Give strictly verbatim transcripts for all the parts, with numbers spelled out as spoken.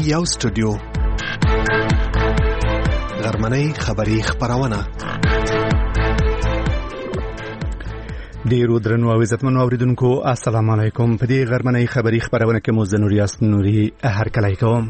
یو سټوډیو غرمنۍ خبری خبرونه ډیرو درنو او عزتمنو اوریدونکو السلام علیکم. په دې غرمنۍ خبری خبرونه کې مو زه نوریاست نوري هر کله کوم.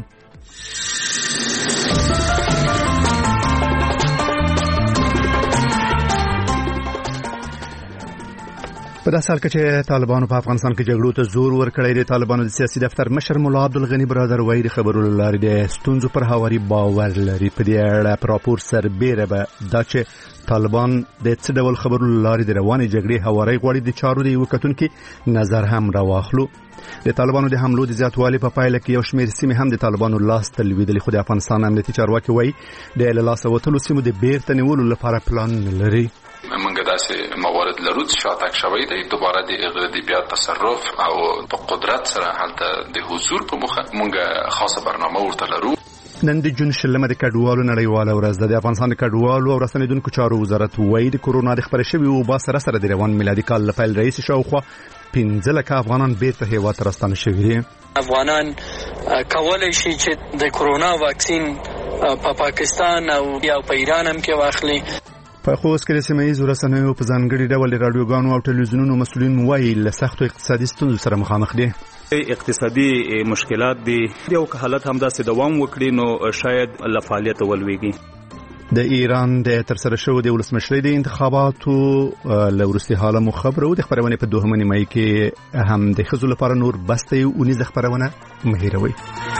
په داسې حال کې چې طالبانو په افغانستان کې جګړو ته زور ورکړی دی، طالبانو د سیاسي دفتر مشر مولا عبدالغني برادر وایي د خبرو له لارې د ستونزو پر هواري باور لري. په دې اړه په راپور سربیره به دا چې طالبان د څه ډول خبرو له لارې د روانې جګړې هواري غواړي د چارو د یو کتونکي نظر هم راواخلو. د طالبانو د حملو د زیاتوالي په پایله کې یو شمېر سیمې هم د طالبانو لاس ته لوېدلې، خو د افغانستان امنیتي چارواکي وایي د له لاسه وتلو سیمو د بیرته نیولو لپاره پلان نه لري. منګه داسې موارد لرو چې شاتګ شوی دی، دوباره د هغه د بیا تصرف او په قدرت سره هلته د حضور په مخه منګه خاصه برنامه ورته لرو. نن د جون شلمه د کډوالو نړیواله ورځ ده. د افغانستان د کډوالو او رسنیدونکو چارو وزارت وایي د کورونا د خپرې شوي وبا سره سره د روان میلادي کال له پیل رئیس شاوخوا پنځه لکه افغانان بیرته هیواد ته راستانه شوي دي. افغانان کولای شي چې د کورونا واکسین په پاکستان او یا په ایران هم کې واخلي. په خوست کې د سیمه ییزو رسنیو په ځانګړي ډول د راډیوګانو او ټلویزیونونو مسؤلین وایي له سختو اقتصادي ستونزو سره مخامخ دي. اقتصادي مشکلات دي او که حالت هم داسې دوام وکړي نو شاید له فعالیت ولويږي. د ایران د ترسره شوو د ولسمشرۍ د انتخاباتو له وروستي حاله مو خبرو. د خبرونې په دوهمه نیمایي کې هم د ښځو لپاره نور بسته اونیزه خبرونه مه هېروئ.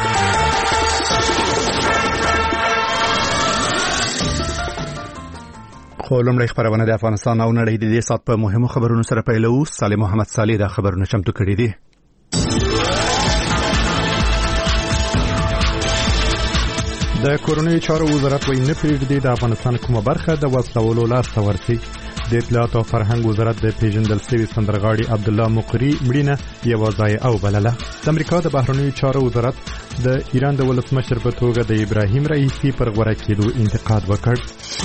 خو لومړی خبرونه د افغانستان او نړۍ د دې سات په مهمو خبرونو سره پیلوو. صالح محمد صالح دا خبرونه چمتو کړي دي. د کورونی چارو وزارت وایي نه پرېږدي د افغانستان کومه برخه د وسلوالو لاس ته ورسي. د اطلاعات او فرهنګ وزارت د پیژندل شوي سندرغاړي عبدالله مقری مړینه یوه ضایع او بلله. د امریکا د بهرنیو چارو وزارت د ایران د ولسمشر په توګه د ابراهیم رئیسي پر غوره کېدو انتقاد وکړ.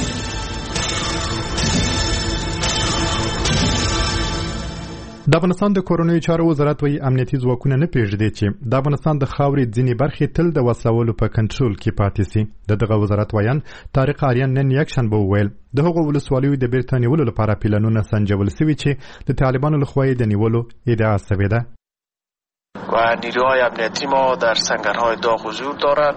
د افغانستان د کورونی چارو وزارت وایي امنیتي ځواکونه نه پرېږدي چې د افغانستان د خاورې ځینې برخې تل د وسلوالو په کنټرول کې پاتې سي. د دغه وزارت ویان طارق آریان نن یکشنبه وویل د هغو ولسوالیو د بیرته نیولو لپاره پلانونه سنجول سوي چې د طالبانو لخوا د نیولو ادعا شوې ده. و نیروهای امنیتی ما در سنگرهای داغ حضور دارند.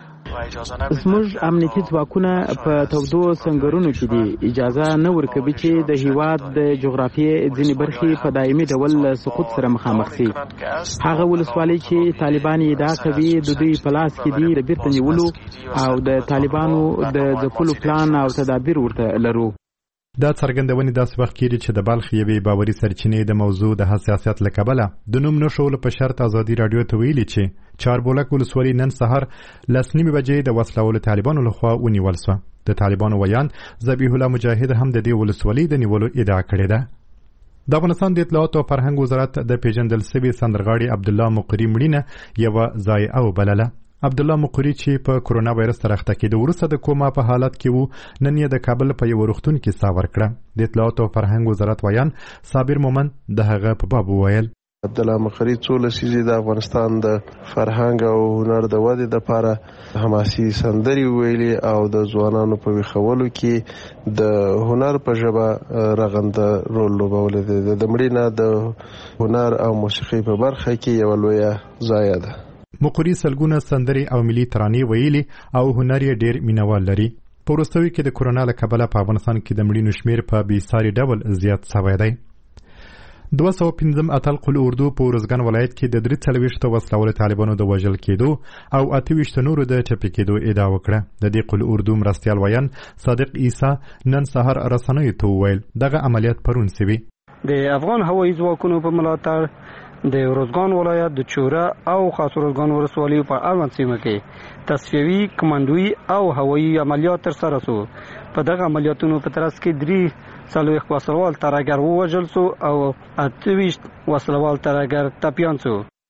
زموږ امنیتي ځواکونه په تودو سنگرونو کې دي. اجازه نه ورکوي چې د هیواد د جغرافیې ځینې برخې په دایمي ډول سقوط سره مخامخ شي. هغه ولسوالۍ چې طالبان ادعا کوي د دوی په لاس کې دي د بیرته نیولو او د طالبانو د ځپلو پلان او تدابیر ورته لرو. دا څرګندونې داسې وخت کېږي چې د بلخ یوې باوري سرچینې د موضوع د حساسیت له کبله د نوم نښولو په شرط ازادي راډیو ته ویلي چې چاربولک ولسوالي نن سهار لس نیمې بجې د وسلوالو طالبانو لخوا ونیول شوه. د طالبانو ویان ذبیح الله مجاهد هم د دې ولسوالۍ د نیولو ادعا کړې ده. د افغانستان د اطلاعات او فرهنګ وزارت د پیژندل شوي سندرغاړي عبدالله مقری مړینه یوه ضایع او بلله. عبدالله مقری چې په کورونا وایرس سره اخته کېده وروسته د کوما په حالت کې وو، نن یې د کابل په یو روغتون کې ساه ورکړه. د اطلاعات او فرهنګ وزارت ویان صابر مومن د هغه په باب وویل عبدالله مقری څو لسیزې د افغانستان د فرهنګ او هنر د ودې لپاره حماسي سندرې ویلي او د ځوانانو په ویښولو کې د هنر په ژبه رغنده رول لوبولی دی. د مړینه د هنر او موسیقۍ په برخه کې یوه لویه ضایع ده. مقری سلګونه سندرې او ملي ترانې ویلي او هنر یې ډېر مینوال لري. په وروستیو کې د کورونا له کبله په افغانستان کې د مړینو شمېر په بېساري ډول زیات شوی دی. دوه سوه پنځم اتل قل اردو په ارزګان ولایت کې د درې څلوېښتو وسلوالو طالبانو د وژل کېدو او اته ویشت نورو د ټپي کېدو ادعا وکړه. د دې قل اردو مرستیال ویان صادق عیسی نن سهار رسنیو ته وویل دغه عملیات پرون سوي. د افغان هوایي ځواکونو په ملاتړ د ارزګان ولایت د چوره او خاص ارزګان ولسوالیو په اړوند سیمه کې تصفیوي کمانډوي او هوایي عملیات ترسره شو. په دغه عملیاتونو په ترڅ کې درې څلوېښت وسلوال ترهګر ووژل شو او اته ویشت وسلوال ترهګر ټپیان شو.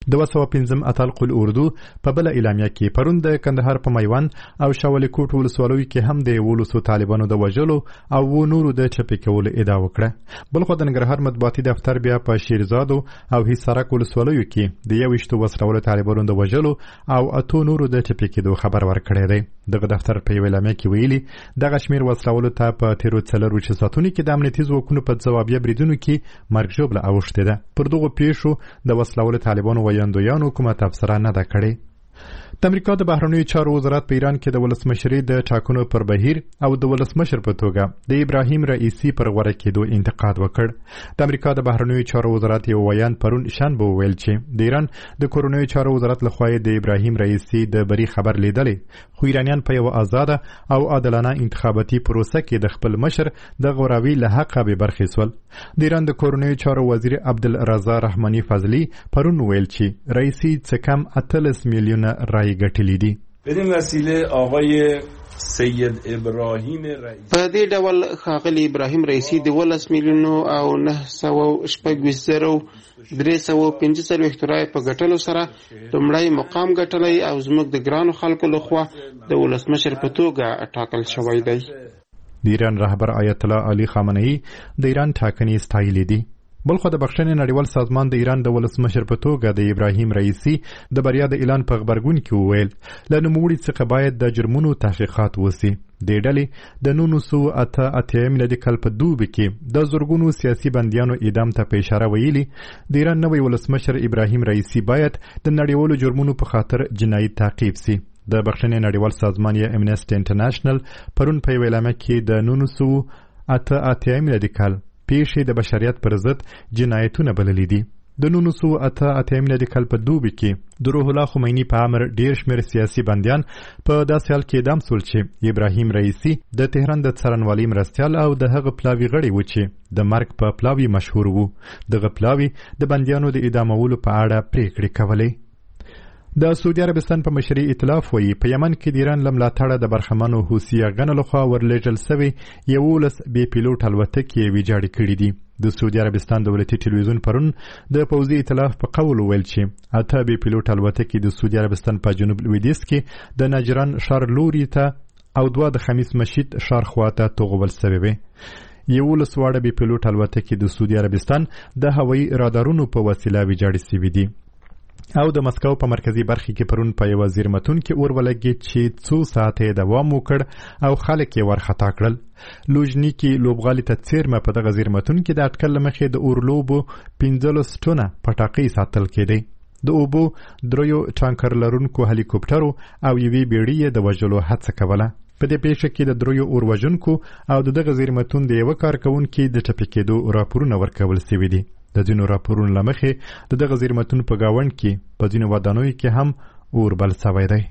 دوه سوه پنځم اتلق الاردو په بل اعلامیه کې پرون د کندهار په میوند او شاولې کوټ ولسوالیو کې هم د ولسو طالبانو د وژلو او و نورو د چپی کولو ادعا وکړه. بل خو د ننګرهار مطبوعاتي دفتر بیا په شیرزادو او حصارک ولسوالیو کې د یو ویشتو وسلوالو طالبانو د وژلو او اتو نورو د چپی کېدو خبر ورکړی دی. دغه دفتر په یو اعلامیه کې ویلي دغه شمیر وسلوالو ته په تیرو څلورو ساعتونو کې د امنیتي ځواکونو په ځوابیه بریدونو کې مرګ ژوبله اوښتې ده. پر دغو پیښو د وسلوالو طالبانو ویاندویانو کومه تبصره نه ده کړې. د امریکا د بهرنیو چارو وزارت په ایران کې د ولسمشرۍ د ټاکنو پر بهیر او د ولسمشر په توګه د ابراهیم رئیسی پر غوره کېدو انتقاد وکړ. د امریکا د بهرنیو چارو وزارت یو ویان پرون شنبه وویل چې د ایران د کورنیو چارو وزارت لخوا د ابراهیم رئیسی د بری خبر لیدلې، خو ایرانیان په یو آزاده او عادلانه انتخاباتي پروسه کې د خپل مشر د غوراوي له حقه بې برخې سول. د ایران د کورنیو چارو وزیر عبدالرضا رحماني فضلي پرون ویل چې رئیسی څه کم اتلس میلیونه رای ګټلې دي. بدین وسیله آقای سید ابراهیم رئیسی په دې ډول ښاغلي ابراهیم رئیسی د ولس میلیونو او نه سوه شپږ ویشت زرو درې سوه پنځه څلوېښت رایې په ګټلو سره لومړی مقام ګټلی او زموږ د ګرانو خلکو لخوا د ولسمشر په توګه ټاکل شوی دی. د ایران رهبر آیت الله علي خامنه‌ای د ایران ټاکنې ستایلې دي. بلخو د بخښنې نړیوال سازمان د ایران د ولسمشر په توګه د ابراهیم رئیسی د بریا د اعلان په غبرګون کې وویل له نوموړي څخه باید د جرمونو تحقیقات وسي. د ډلې د نولس سوه اته اتیا میلادي کال په دوبي کې د زرګونو سیاسي بندیانو اعدام ته په اشاره ویلي د ایران نوی ولسمشر ابراهیم رئیسی باید د نړیوالو جرمونو په خاطر جنایي تعقیب سي. د بخښنې نړیوال سازمان یا امنیسټي انټرنیشنل پرون په یو اعلامیه کې د نولس سوه اته اتیا میلادي کال پیښې د بشریت پر ضد جنایتونه بللي دي. د نولس سوه اته اتیا میلادي کال په دوبي کې د روح الله خمیني په امر ډیر شمېر سیاسي بندیان په داسې حال کې اعدام سول چې ابراهیم رئیسی د تهران د څارنوالۍ مرستیال او د هغه پلاوي غړی و چې د مرګ په پلاوي مشهور وو. دغه پلاوي د بندیانو د اعدامولو په اړه پریکړې کولې. د سعودي عربستان په مشرۍ ائتلاف وایي په یمن کې د ایران له ملاتړه د برخمنو حوثي یرغنو لخوا ورلېږل سوي یولس بې پیلوټ الوتکې ویجاړې کړي دي. د سعودي عربستان دولتي ټلویزیون پرون د پوځي ائتلاف په قول وویل چې اته بې پیلوټ الوتکې د سعودي عربستان په جنوب لویدیځ کې د نجران ښار لوري ته او دوه د خمیس مشید ښار خواته توغول سوي وي. یولس واړه بې پیلوټ الوتکې د سعودي عربستان د هوایي رادارونو په وسیله ویجاړې سوي دي. او د مسکو په مرکزی برخه کې پرون په یو زیرمتون کې اور ولګید چې څو ساعته دوام وکړ او خلک یې ورخطا کړل. لوژنیکی لوبغالي ته څیرمه په دغه زیرمتون کې د اټکل مخې د اورلوبو پنځلس ټونه پټاقۍ ساتل کېدی. د اوبو دریو ټانکر لرونکو هلیکوپټرو او یوې بیړۍ د وژلو هڅه کوله. په دې پیښه کې د دریو اور وژونکو او د دغه زیرمتون د یو کارکونکو د ټپي کېدو راپورونه ورکول شوي دي. د ځینو راپورونو له مخې د دغه زیرمتون په گاوند کې په ځینو ودانیو کې هم اور بل سوی دی.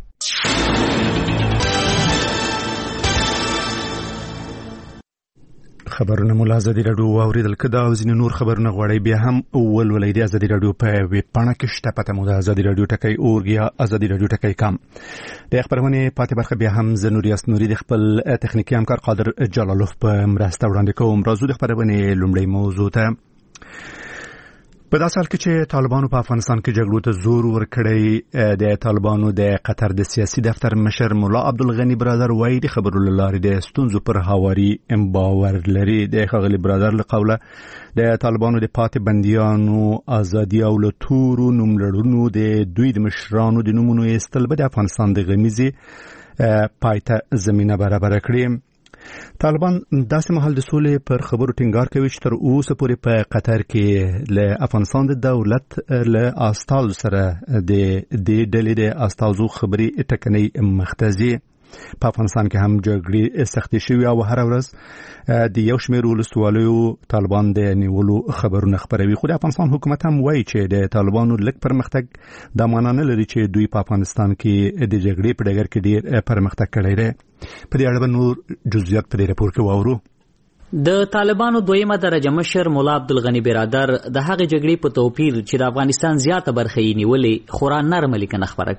خبرونه مو له ازادي راډیو واوریدل. که دا او ځینې نور خبرونه غواړئ بیا هم ولولئ د ازادي راډیو په ویب پاڼه کې شته. پته مو د ازادي راډیو ټکی اورګ یا ازادي راډیو ټکی کام. د خبرونې پاتې برخه بیا هم زه نوریاس نوري د خپل تخنیکي همکار قادر جلالوف په مرسته وړاندې کوم. راځو د خبرونې لومړۍ موضوع ته. په داسې حال کې چې طالبانو په افغانستان کې جګړو ته زور ورکړی، د طالبانو د قطر د سیاسي دفتر مشر مولا عبدالغني برادر وایي د خبرو له لارې د ستونزو پر هواري باور لري. د ښاغلي برادر له قوله د طالبانو د پاتې بندیانو ازادي او له تورو نوملړونو د دوی د مشرانو د نومونو ایستل به د افغانستان د غمیزې پای ته زمینه برابره کړي. طالبان داسې مهال د سولې پر خبرو ټینګار کوي چې تر اوسه پورې په قطر کې له افغانستان د دولت له استازو سره د دې ډلې د استازو خبرې ټکنۍ مختزي. په افغانستان کې هم جګړې سختې شوي او هر ورځ د یو شمېر ولسوالیو طالبان د نیولو خبرونه خپروي. خو د افغانستان حکومت هم وایي چې د طالبانو لږ پرمختګ دا معنا نه لري چې دوی په افغانستان کې د جګړې په ډګر کې ډېر پرمختګ کړی دی. په دې اړه به نور جزئیات په دې راپور کې واورو. د طالبانو دویمه درجه مشر مولا عبدالغني برادر د هغې جګړې په توپیر چې د افغانستان زیاته برخه یې نیولې خورا نرمه لیکنه خپره کړې.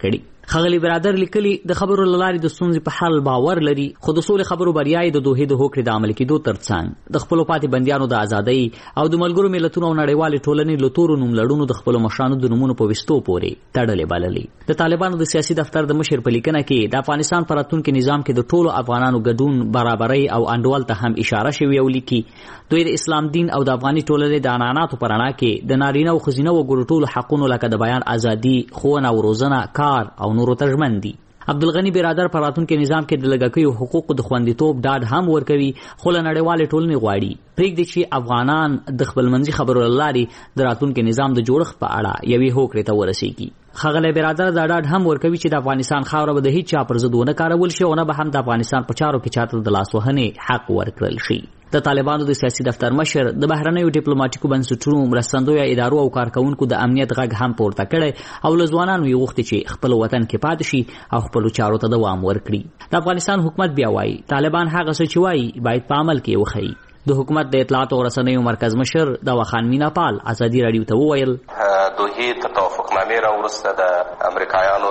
ښاغلي برادر لیکلي د خبرو له لارې د ستونزې په حل باور لري، خو د سولې خبرو بریا یې د دوحې د هوکړې د عملي کېدو ترڅنګ د خپلو پاتې بندیانو د ازادۍ او د ملګرو ملتونو او نړیوالې ټولنې له تورو نوملړونو د خپلو مشرانو د نومونو په ویستو پورې تړلې بللې. د طالبانو د سیاسي دفتر د مشر په لیکنه کې د افغانستان په راتلونکي نظام کې د ټولو افغانانو ګډون، برابرۍ او انډول ته هم اشاره شوې او لیکي دوی د اسلام دین او د افغاني ټولنې د عنعناتو په رڼا کې د نارینه او ښځینه وګړو ټولو حقونو لکه د بیان ازادي، ښوونه او روزنه، کار او نورو ته ژمن دي. عبدالغنی برادر په راتلونکي نظام کې د لږکیو حقوقو د خوندیتوب ډاډ هم ورکوي، خو له نړیوالې ټولنې غواړي پرېږدي چې افغانان د خپلمنځي خبرو له لارې د راتلونکي نظام د جوړښت په اړه یوې هوکړې ته ورسیږي. ښاغلی برادر دا ډاډ هم ورکوي چې د افغانستان خاوره به د هیڅ چا پر ضد ونه کارول شي او نه به هم د افغانستان په چارو کې چاته د لاس وهنې حق ورکړل شي. د طالبانو د سیاسي دفتر مشر د بهرنیو ډیپلوماټیکو بنسټونو، مرستندویه ادارو او کارکونکو د امنیت غږ هم پورته کړی او له ځوانانو یې غوښتي چې خپل وطن کې پاتې شي او خپلو چارو ته دوام ورکړي. د افغانستان حکومت بیا وایي طالبان هغه څه چې وایي باید په عمل کې وښیي. د حکومت د اطلاعاتو او رسنیو مرکز مشر دواخان میناپال ازادي راډیو ته وویل دوحې ته توافقنامې راوروسته د امریکایانو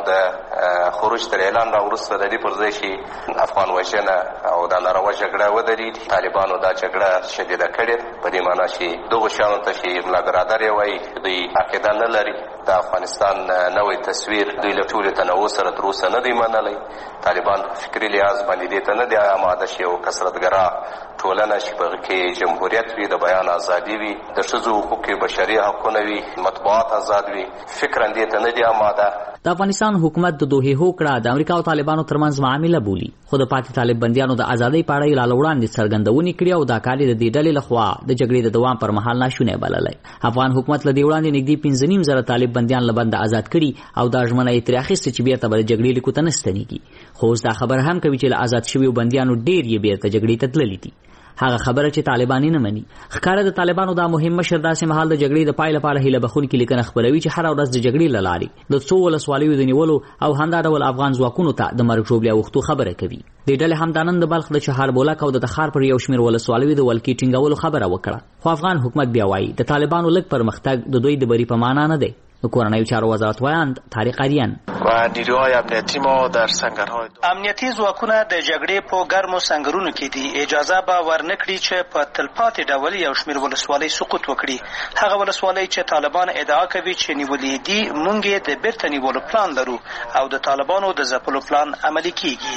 د خروج تر اعلان راوروسته د دې پر ځای چې افغان وژنه او دا ناروا جګړه ودرېد، طالبانو دا جګړه شدیده کړې، په دې معنا چې دغو شیانو ته چې ملا برادر یې وایي دوی عقیده نه لري. د افغانستان نوی تصویر دوی له ټولې تنوع سره تر اوسه نه دی منلی. طالبان فکري لحاظ باندې دې ته نه دی آماده شي او کثرتګرا ټولنه چې په هغې کې جمهوریت وي، د بیان ازادي وي، د ښځو حقوق بشري حقونه وي، مطبوعات آزاد وي، فکراً دې ته نه دی آماده. د افغانستان حکومت د دوحې هوکړه د امریکا او طالبانو ترمنځ معامله بولي، خو د پاتې طالب بندیانو د ازادۍ په اړه یې لا له وړاندې څرګندونې کړي او دا کار یې د دې ډلې لخوا د جګړې د دوام پر مهال ناشونی بللی. افغان حکومت له دې وړاندې نږدې پنځه نیم زره طالب بندیان له بنده آزاد کړي او دا ژمنه یې ترې اخیستې چې بیرته به د جګړې لیکو ته نه ستنېږي، خو اوس دا خبره هم کوي چې له آزاد شویو بندیانو ډېر یې بیرته جګړې ته تللي دي. هغه خبره چې طالبان نه مني. ښکاره د طالبانو دا مهم مشر داسې مهال د جګړې د پای لپاره هیله بخونکې لیکنه خپروي چې هره ورځ د جګړې له لارې د څو ولسوالیو د نیولو او همدا ډول افغان ځواکونو ته د مرګ ژوبلې اوښتو خبره کوي. دې ډلې همدا نن د بلخ د چهاربولک او د تخار پر یو شمېر ولسوالیو د ولکې ټینګولو خبره وکړه، خو افغان حکومت بیا وایي د طالبانو لږ پرمختګ د دوی د بري په معنا نه دی. د کورنیو چارو وزارت وایند طارق اریان و نیروهای امنیتی ما در سنگرهای امنیتي ځواکونه د جګړې په ګرمو سنگرونو کې دي. اجازه به ورنکړي چې په تلپاتې ډول یو شمېر ولسوالۍ سقوط وکړي. هغه ولسوالۍ چې طالبان ادعا کوي چې نیولې دي، موږ یې د بیرته نیولو پلان لرو او د طالبانو د ځپلو پلان عملي کیږي.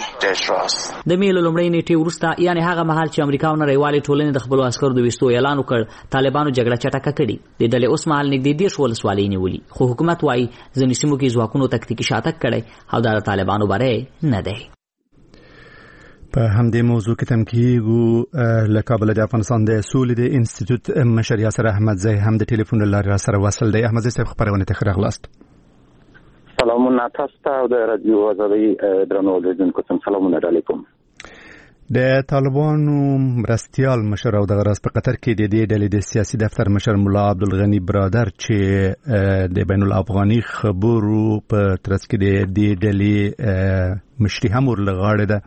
د مې له لومړۍ نیټې وروسته، یعنې هغه مهال چې امریکا او نړیوالې ټولنې د خپلو عسکرو د ویستو اعلان وکړ، طالبانو جګړه چټکه کړې. د ډلې اوس مهال نږدې دېرش ولسوالۍ نیولي، خو حکومت وایي ځینې سیمو کې ځواکونو تکتیکي شاتګ کړی او دا د طالبانو بری نه دی. په همدې موضوع کې تم کېږو له کابل د افغانستان د سولې د انسټیټیوټ مشر یاسر احمدزی هم د ټلیفون له لارې راسره وصل دی. احمدزی صاحب خپرونې ته ښه راغلاست. سلامونه تاسو ته او د رادیو آزادۍ درنو اوریدونکو ته سلامونه علیکم. د طالبانو مرستیال مشر او د غرض په قطر کې د دې ډلې د سیاسي دفتر مشر مولا عبدالغنی برادر چې د بین الافغاني خبرو په ترڅ کې د دې ډلې مشري هم ورلغاړه ده،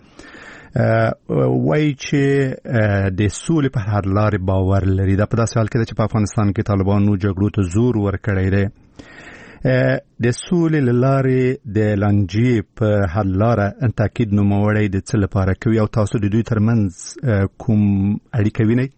وایي چې د سولې په هر لارې باور لري. دا په داسې حال کې ده چې په افغانستان کې طالبانو جګړو ته زور ورکړی دی. د سولې له لارې د لانجې په حل لاره تاکید نوموړی د څه لپاره کوي او تاسو د دوی ترمنځ کوم اړیکه وینئ؟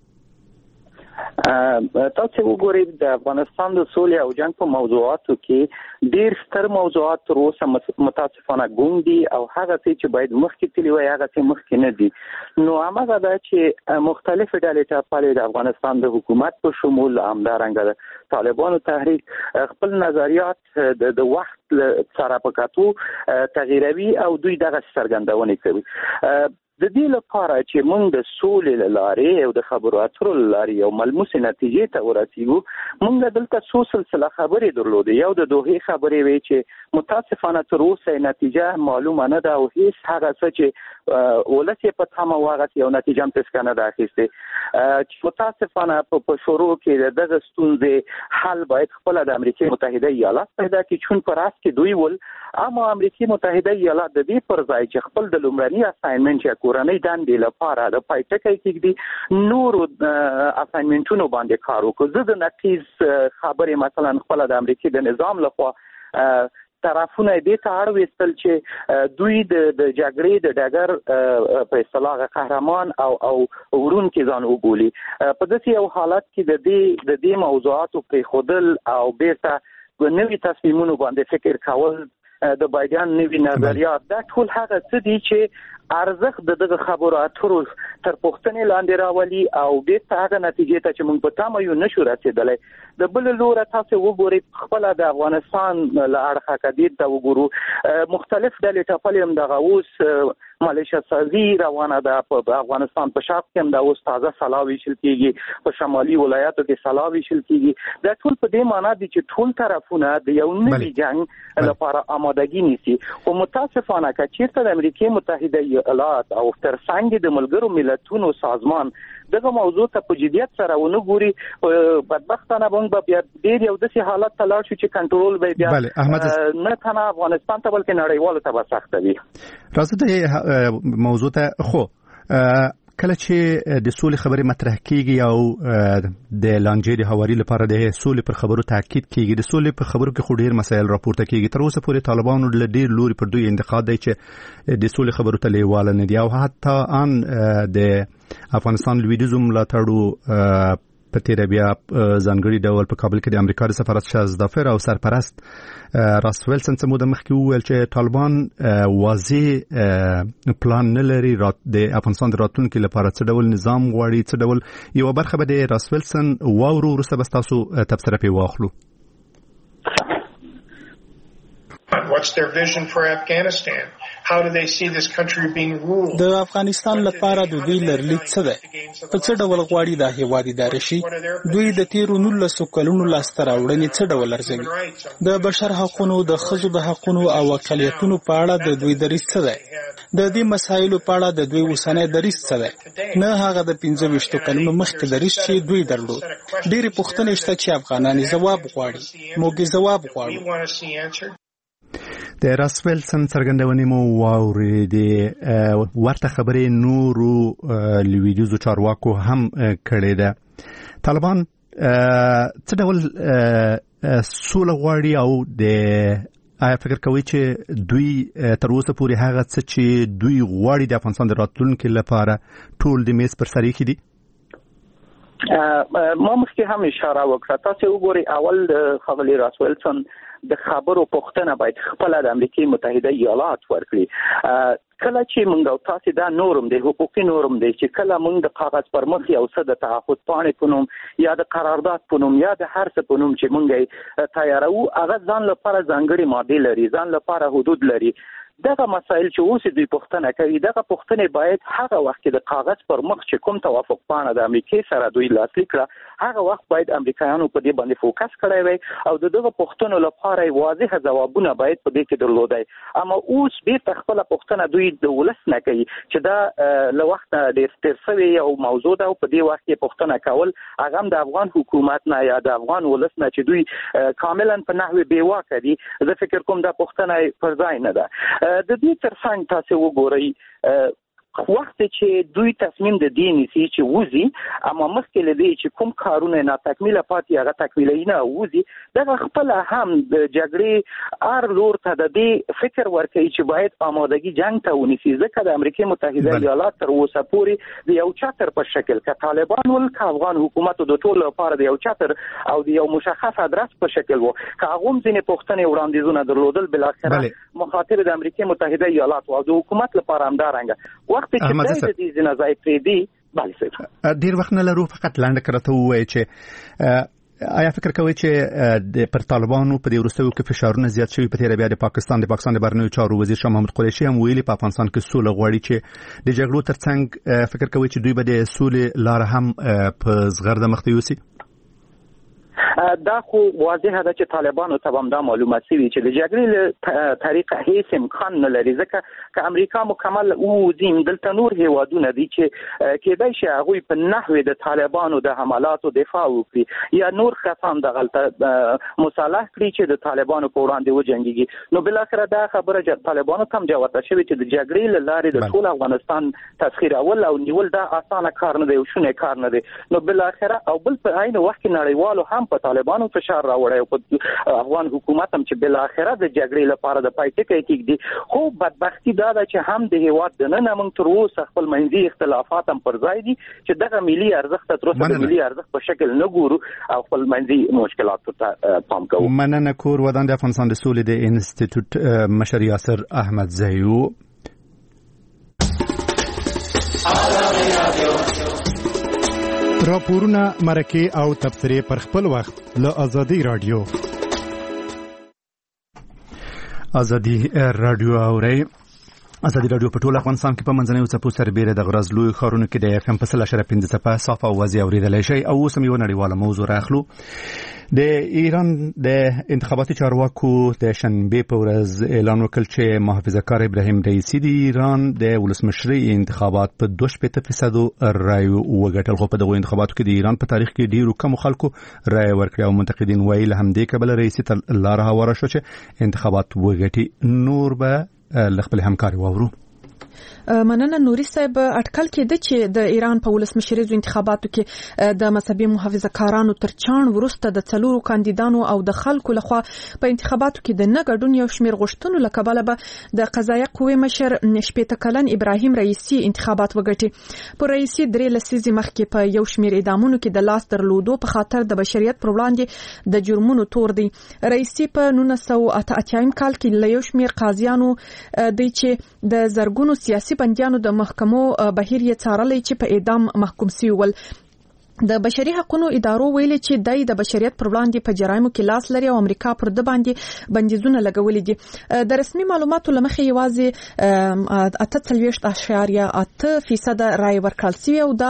تاسو وګورئ د افغانستان د سولې او جنګ په موضوعاتو کې ډیر ستر موضوعات تر اوسه متاسفانه ګونګ دي او هغه څه چې باید مخکې تللی وای هغه څه مخکې نه دي. نو هماغه ده چې مختلف ډلې ټاپلې د افغانستان د حکومت په شمول همدارنګه طالبانو تحریک خپل نظریات د وخت سره په کتو تغییروي او دوی دغه څرګندونې کوي. د دې لپاره چې موږ د سولې له لارې او د خبرو اترو له لارې یو ملموسې نتیجې ته ورسیږو، موږ دلته څو سلسله خبرې درلودې. یو د دوحې خبرې وې چې متاسفانه تر اوسه نتیجه معلومه نه ده او هیڅ هغه څه چې ولس یې په تمه واغست یو نتیجه هم تسکه نه ده اخیستې. چې متاسفانه په شروع کې د دغه ستونزې حل باید خپله د امریکا متحده ایالات پیدا کړي، چون په راس کې دوی ول، اما امریکا متحده ایالات د دې پر ځای چې خپل د لومړني اساینمنټ یا کورنۍ دندې لپاره د پای ټکی کېږدي نورو اساینمنټونو باندې کار وکړو. زه د نقیض خبرې مثلا خپله د امریکا د نظام لخوا طرفونه دې ته اړ وستل چې دوی د د جګړې د ډګر په اصطلاح قهرمان او او ورون کې ځان وبولي. په داسې یو حالت کې د دې د دې موضوعاتو په خودل او بیرته نوې تصمیمونو باندې فکر کول د بایدن نوی نظریات دا ټول هغه څه دي چې ارزښت د دغه خبرو اترو تر پوښتنې لاندې راولي او بیرته هغه نتیجې ته چې موږ په تمه یو نشو رسېدلی. د بل لوره تاسو وګورئ خپل د افغانستان له اړخه کدید ته وګورو مختلف ډلې ټاپلې هم دغه اوس مالیشیا سازي روانه ده په افغانستان په شاق کې هم د اوس تازه سلا ویشل کیږي په شمالي ولایاتو کې سلا ویشل کیږي. دا ټول په دې معنی دي چې ټول طرفونه د یو نوي جنگ لپاره آمادګي نیسي. خو متاسفانه که چیرته د امریکای متحده ایالات او تر څنګ د ملګرو ملتونو سازمان دغه موضوع ته په جديت سره ونه ګوري بدبختانه موږ بیا ډیر یو داسې حالت ته لاړ شو چې کنټرول به بیا نه تنه افغانستان ته بلکې نړیوالو ته به سخت وي. راځو د موضوع ته خو کله چې د سولې خبرې مطرح کیږي او د لانجې د هواري لپاره د سولې پر خبرو تاکید کیږي د سولې په خبرو کې خو ډیر مسایل راپورته کیږي. تر اوسه پورې طالبانو له ډیر لوري پر دوی انتقاد دی چې د سولې خبرو ته لیواله نه دي او حتی ان د افغانستان لویدیزم ملاتړو په تیر بیا ځانګړي ډول په کابل کې د امریکا د سفارت شاز دافر او سرپرست راس ویلسن څخه د مخکې وویل چې طالبان واضح پلان نه لري د افغانستان د راتلونکي لپاره څه ډول نظام غواړي څه ډول یو برخه به د راس ویلسن واورو وروسته به تاسو تبصره پې واخلو. What's their vision for Afghanistan? How do they see this country being ruled? د افغانستان لپاره د دوی لرلید څه ده؟ په څه ډول غواړي دا هیواد اداره شي؟ دوی د تیرو نولسو کلونو لاسته راوړنې څه ډول ارزوي؟ د بشر حقوقو د ښځو د حقوقو او اقلیتونو په اړه د دوی دریځ څه دی؟ د دې مسایلو په اړه د دوی اوسنی دریځ څه دی؟ نه هغه د پنځه ویشتو کلونو مخکې دریځ چې دوی درلود. ډېرې پوښتنې شته چې افغانان ځواب غواړي. موږ ځواب غواړو. د راس ویلسن څرګندونې مو واورېدې. ورته خبرې نورو لویدیځو چارواکو هم کړې ده. طالبان څه ډول سوله غواړي او د آیا فکر کوي چې دوی تر اوسه پورې هغه څه چې دوی غواړي د افغانستان د راتلونکي لپاره ټول د میز پر سر ایښي دي؟ ما مخکې هم اشاره وکړه. تاسو وګورئ اول ښاغلي راس ویلسن د خبرو پوښتنه باید خپل د امریکای متحده ایالات ورکړي. کله چې موږ او تاسو دا نورم د حقوقي نورم دی چې کله موږ د کاغذ پر مخ یو څه د تعهد پاڼې په نوم یا د قرارداد په نوم یا د هر څه په نوم چې موږ تیارو هغه ځان لپاره ځانګړي ماده لري ځان لپاره حدود لري. دغه مسایل چې اوس دوی پوښتنه کوي دغه پوښتنې باید هغه وخت کې د کاغذ پر مخ چې کوم توافق پاڼه د امریکای سره دوی لاسلیک کړه هغه وخت باید امریکایانو په دې باندې فوکس کړی وي او دغه پوښتنو لپاره واضح ځوابونه باید په دې کې درلودای. اما اوس بیرته خپل پوښتنه دوی د ولس نه کوي چې دا له وخت ډېر ستر شوی او موضوع ده او په دې وخت کې پوښتنه کول هغه د افغان حکومت نه یا د افغان ولس نه چې دوی کاملا په نحوه بیواکه دي. زه فکر کوم دا پوښتنه پر ځای نه ده. د دې ترڅنګ تاسو وګورئ وخت چې دوی تصمیم د دې نیسي چې وزي اما مخکې لدی چې کوم کارونه نه تکمیله پاتې هغه تکمیلې نه وزي دغه خپل هم د جګړې ار لور ته د دې فکر ورکړي چې باید آمادګي جنگ ته ونیسي. ځکه د امریکای متحده ایالات تر اوسه پورې د یو چاتر په شکل ک طالبان ول ک افغان حکومت د ټولو لپاره د یو چاتر او د یو مشخص ادرس په شکل وو ک هغه ځینې پوښتنې وړاندیزونه درلودل بل اخر مخاطب د امریکای متحده ایالات او د حکومت لپاره همدارنګه وخت چې د دې ځنځای پرې دی. بله صاحب ډیر وخت نه لرو فقط لاندې کرته وای چې آیا فکر کوي چې د پر طالبانو په دې وروستیو کې فشارونه زیات شوي په تیر بیا د پاکستان د پاکستان د بهرنیو چارو وزیر شاه محمود قریشي هم ویلي په افغانستان کې سوله غواړي چې د جګړو ترڅنګ فکر کوي چې دوی به د سولې لار هم په زغرده مخته یوسي؟ دا خو واضح ده چې طالبانو ته هم دا معلومه شوي چې د جګړې له طریقه هیڅ امکان نه لري. ځکه که امریکا مکمل وزیم دلته نور هیوادونه دي چې کېدای شي هغوی په نحوې د طالبانو د حملاتو دفاع وکړي یا نور کسان دغلته مصالح کړي چې د طالبانو په وړاندې وجنګېږي. نو بالاخره دا خبره طالبانو ته هم جوته شوې چې د جګړې له لارې د ټول افغانستان تسخیرول او نیول دا اسانه کار نه دی او شونی کار نه دی. نو بالاخره او بل په عین وخت کې نړیوالو هم په طالبانو فشار راوړی او په افغان حکومت هم چې بل اخره د جګړې لپاره د پای ټکی کېږدي. خو بدبختی دا ده چې هم د هیواد دننه موږ تر اوسه خپل منځي اختلافات هم پر ځای دي چې دغه ملي ارزښت تر اوسه د ملي ارزښت په شکل نه ګورو او خپل منځي مشکلاتو ته پام کوو. مننه. کور ودان د افغانستان د سولې د انسټیټیوټ مشر یاسر احمد زیو. راپورونه مرکه او تبصره پر خپل وخت له ازادي رادیو. ازادي رادیو اوري ازادي رادیو په ټول افغانستان کې په منځنۍ او څپو سربېره د غرض لوی ښارونو کې د اف ام په سل اشاره پنځه څپه صافه اوازې اورېدلی شئ. او اوس هم یوه نړیواله موضوع راخلو. د ایران د انتخاباتي چارواکو د شنبې په ورځ اعلان وکړ چې محافظه کار ابراهیم رئیسي د ایران د ولسمشرۍ انتخابات په دوه شپېته فیصدو رایو وګټل. خو په دغو انتخاباتو کې د ایران په تاریخ کې ډیرو کمو خلکو رایه ورکړې او منتقدین وایي له همدې کبله رئیسي ته لاره هواره شو چې انتخابات وګټي. نور به له خپل همکاري واورو. مننه. نوري صاحب اټکل کېده چې د ایران په ولسمشریزو انتخاباتو کې د مذهبي محافظه کارانو تر چاڼ وروسته د څلورو کاندیدانو او د خلکو لخوا په انتخاباتو کې د نه ګډون یو شمېر غوښتنو له کبله به د قضایه قوې مشر شپېته کلن ابراهیم رئیسي انتخابات وګټي. په رئیسي درې لسیزې مخکې په یو شمېر اعدامونو کې د لاس درلودو په خاطر د بشریت پر وړاندې د جرمونو تور دی. رئیسي په نولس سوه اته اتیا کال کې له یو شمېر قاضیانو دی چې د زرګونو سیاسي بندیانو د محکمو بهیر یې څارلی چې په اعدام محکوم شوي ول. د بشري حقوقو ادارو ویلي چې دای د بشریت پر وړاندې په جرایمو کې لاس لري او امریکا پر د باندې بندیزونه لګولې دي. د رسمي معلوماتو لمخې یوازې اته څلوېښت اعشاریه اته فیصد رای ورکړل شوی او دا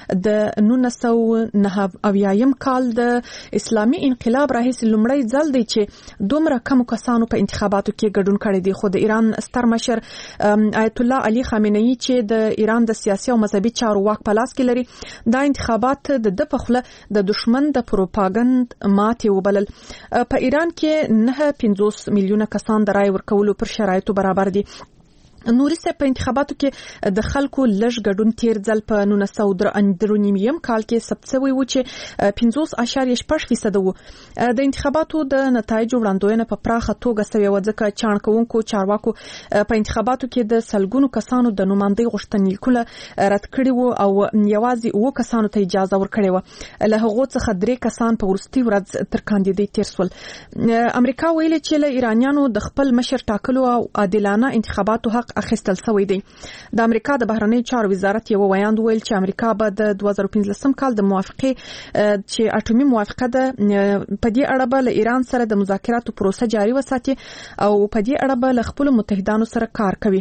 د نولس سوه نهه اویایم کال د اسلامي انقلاب راهیسې لومړی ځل دی چې دومره کم کسانو په انتخاباتو کې ګډون کړی دی. خو د ایران ستر مشر آیت الله علي خامنه‌ای چې د ایران د سیاسي او مذهبي چارو واک په لاس کې لري دا انتخابات د د پخله د دشمن د پروپاګند ماتې وبلل. په ایران کې نه پنځوس میلیونه کسان د رای ورکولو پر شرایطو برابر دي. نوري صاحب په انتخاباتو کې د خلکو لږ ګډون تیر ځل په نولس سوه درې نیم کال کې ثبت شوی و چې پنځوس اعشاریه شپږ فیصد وو. د انتخاباتو د نتایجو وړاندوینه په پراخه توګه شوې و ځکه چاڼ کوونکو چارواکو په انتخاباتو کې د سلګونو کسانو د نوماندۍ غوښتنلیکونه رد کړي وو او یوازې اووه کسانو ته اجازه ورکړې وه. له هغو څخه درې کسان په وروستي ورځ تر کاندیدۍ تیر شول. امریکا ویلي چې له ایرانیانو د خپل مشر ټاکلو او عادلانه انتخاباتو حق اخیستل شوی دی. د امریکا د بهرنی چارو وزارت یو ویاند ویل چې امریکا به د دوه زره پنځلسم کال د موافقې چې اټومي موافقه ده په دې اړه به له ایران سره د مذاکراتو پروسه جاري وساتي او په دې اړه به له خپل متحدانو سره کار کوي.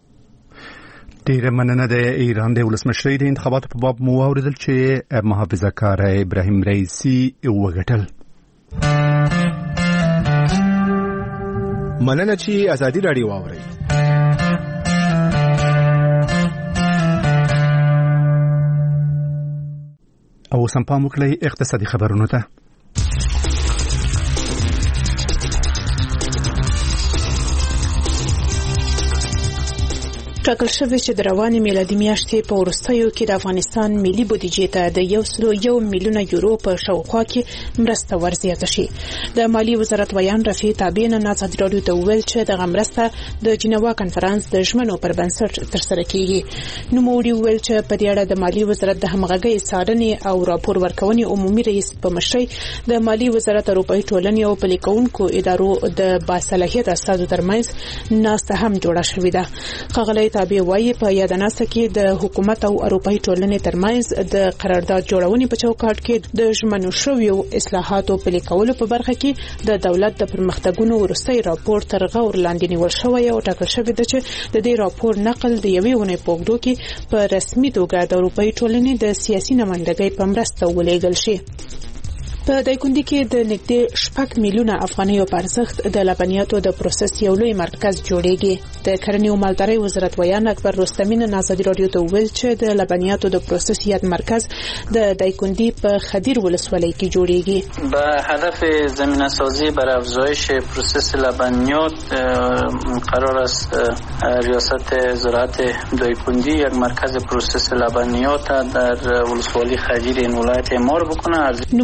ډیره مننه. د ایران د ولسمشرۍ د انتخاباتو په باب مو واوریدل چې محافظه کار ابراهیم رئیسي وګټل. مننه چې ازادي رادیو واوري. او سم پام وکړئ اقتصادي خبرونو ته. ټاکل شوی چې د رواني میلادي میاشتې په وروستیو کې د افغانستان ملي بودیجې ته د یو سلو یو میلیونه یورو په شاوخوا کې مرسته ورزیاته شي. د مالی وزارت ویان رفیع تابع نن ازادي رادیو ته وویل چې دغه مرسته د جنیوا کنفرانس د ژمنو پر بنسټ ترسره کیږي. نوموړي وویل چې په دې اړه د مالی وزارت د همغږۍ څارنې او راپور ورکونې عمومي رئیس په مشرۍ د مالی وزارت اروپایي ټولنې او پلي کوونکو ادارو د باصلاحیت استازو ترمنځ ناسته هم جوړه شوې ده. ښاغلی تابع وایي په یادناسته کې د حکومت او اروپایي ټولنې ترمنځ د قرارداد جوړونې په چوکاټ کې د ژمنو شویو اصلاحاتو پلي کولو په برخه کې د دولت د پرمختګونو وروستی راپور تر غور لاندې نیول شوی او ټاکل شوی ده چې د دې راپور نقل د یوې اونۍ په اوږدو کې په رسمي توګه د اروپایي ټولنې د سیاسي نمایندګۍ په مرسته ولېږل شي. په دایکندي کې د نږدې شپږ میلیونه افغانیو په ارزښت د لبنیاتو د پروسس یو لوی مرکز جوړیږي. د کرنې او مالدارۍ وزارت ویان اکبر رستمی نن ازادي رادیو ته وویل چې د لبنیاتو د پروسس یاد مرکز د دایکندي په خدیر ولسوالۍ کې جوړیږي. به هدف زمینه سازی برای افزایش پروسس لبنیات قرار است ریاست زراعت دایکندی یک مرکز پروسس لبنیات در ولسوالی خدیر این ولایت اعمار بکنه. نوموړي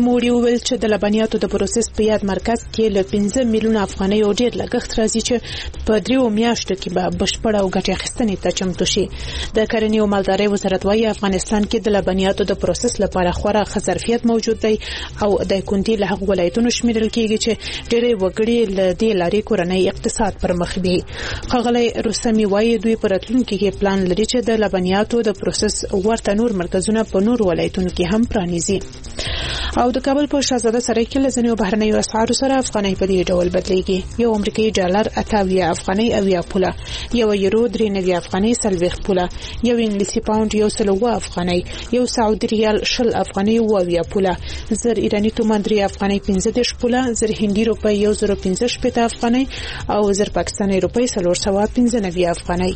وویل چې د لبنیاتو د پروسس په یاد مرکز کې له پنځه میلیونه افغانۍ او ډیر لګښت راځي چې په دریو میاشتو کې به بشپړ او ګټه اخیستنې ته چمتو شي. د کرنې او مالدارۍ وزارت وايي افغانستان کې د لبنیاتو د پروسس لپاره خورا ښه ظرفیت موجود دی او د کونډې له هغو ولایتونو شمیرل کېږي چې ډېرې وګړي له دې لارې کورنۍ اقتصاد پر مخ بیایي. ښاغلی رستمي وايي دوی په راتلونکي کې پلان لري چې د لبنیاتو د پروسس ورته نور مرکزونه په نور ولایتونو کې هم پرانیزي. او د کابل په شاهزاده سرای کې لزنیو بهرنیو اسعارو سره افغانۍ په دې ډول بدلیږي. یو امریکایي ډالر اتاویا افغانۍ اویا پوله، یو یورو درې نوي افغانۍ څلوېښت پوله، یو انګلیسي پاوند یو سل اوه افغانۍ، یو سعودي ریال شل افغانۍ اویا پوله، زر ایراني تومان درې افغانۍ پنځه دېرش پوله، زر هندي روپۍ یو زر پنځه شپېته افغانۍ او زر پاکستاني روپۍ څلور سوه پنځه نوي افغانۍ.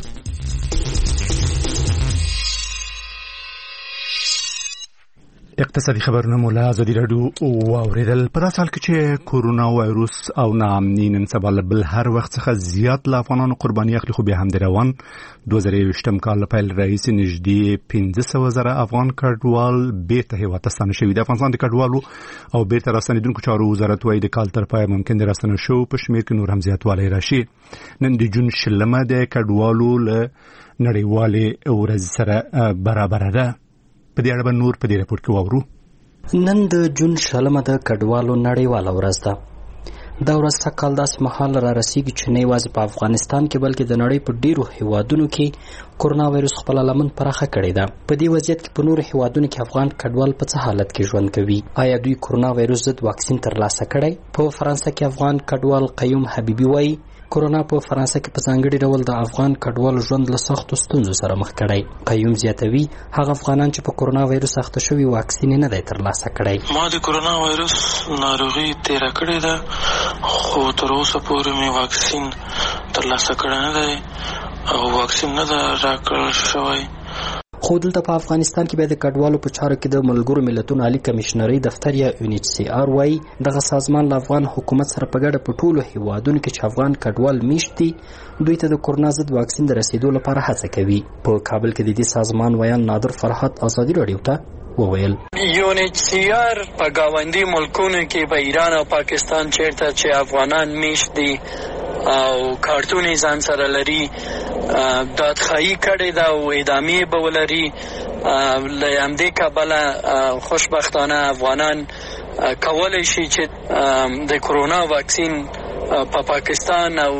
اقتصادي خبرونه مولا ازادي رادیو واوریدل. په داسې حال کې چې کورونا وایروس او ناامني نن سبا له بل هر وخت څخه زیات له افغانانو قرباني اخلي، خو بیا هم د روان دوه زره یوویشتم کال له پیل راهیسې نږدې پنځه سوه زره افغان کډوال بیرته هېواد ته ستانه شوي دي. افغانستان د کډوالو او بیرته راستنېدونکو چارو وزارت وايي د کال تر پایه ممکن د راستنه شوو په شمېر کې نور هم زیاتوالی راشي. نن د جون شلمه د کډوالو له نړیوالې ورځې سره برابره ده. په دې اړه به نور په دې راپور کې واورو. نن د جون شلمه د کډوالو نړیواله ورځ ده. دا ورځ سږکال داسې مهال را رسیږي چې نه یوازې په افغانستان کې بلکې د نړۍ په ډیرو هیوادونو کې کورونا وایرس خپله لمن پراخه کړې ده. په دې وضعیت کې په نورو هیوادونو کې افغان کډوال په څه حالت کې ژوند کوي؟ آیا دوی کورونا وایرس ضد واکسین ترلاسه کړی؟ په فرانسه کې افغان کډوال قیوم حبیبي وایي کورونا په فرانسه کې په ځانګړي ډول د افغان کډوالو ژوند له سختو ستونزو سره مخ کړی. قیوم زیاتوي هغه افغانان چې په کورونا وایرس اخته شوي واکسین نه دی ترلاسه کړی. ما د کورونا وایرس ناروغي تیره کړې ده خو تر اوسه پورې مې واکسین ترلاسه کړی نه دی او واکسین نه ده راکړل شوی. خو دلته په افغانستان کې به د کډوالو په چارو کې د ملګرو ملتونو عالی کمشنري دفتر یا یو ان ایچ سی آر وايي دغه سازمان له افغان حکومت سره په ګډه په ټولو هیوادونو کې چې افغان کډوال میشت دي دوی ته د کورونا ضد واکسین د رسیدو لپاره هڅه کوي. په کابل کې د دې سازمان ویان نادر فرحت ازادي رادیو ته وویل یو ان ایچ سی آر په گاونډي ملکونو کې په ایران او پاکستان چیرته چې افغانان میشت دي او کارتونی ځان سره لري دادخواهی کړې ده او ادامې به ولري. له همدې کبله خوشبختانه افغانان کولی شي چې د کورونا واکسین په پاکستان او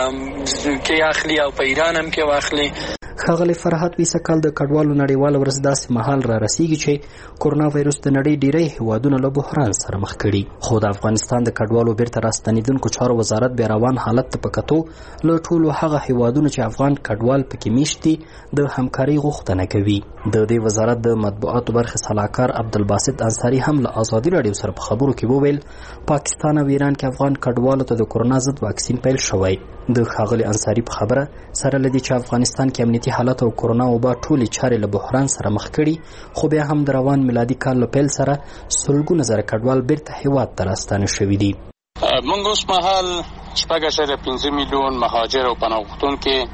کې اخلي او په ایران هم کې واخلي. ښاغلی فرحت ویسه کال د کډوالو نړیواله ورځ داسې مهال را رسیږي چې کورونا وایرس د نړۍ ډیری هیوادونه له بحران سره مخ کړي. خو د افغانستان د کډوالو بیرته راستنېدونکو چارو وزارت بیا روان حالت ته په کتو له ټولو هغه هیوادونو چې افغان کډوال پکې میشت دي د همکارۍ غوښتنه کوي. د دې وزارت د مطبوعاتو برخې سلاکار عبدالباسط انصاري هم له ازادي رادیو سره په خبرو کې وویل پاکستان او ایران کې افغان کډوالو ته د کورونا ضد واکسین پیل شوی. د ښاغلي انصاري په خبره سره لدی چې افغانستان کې امنیتي حالت او کورونا وبا ټولې چارې له بحران سره مخ کړي خو بیا هم د روان میلادي کال له پیل سره سلګونه زره کډوال بیرته هیواد ته راستانه شوي دي. موږ اوس مهال شپږ اعشاریه پنځه میلیون مهاجر او پناه غوښتونکي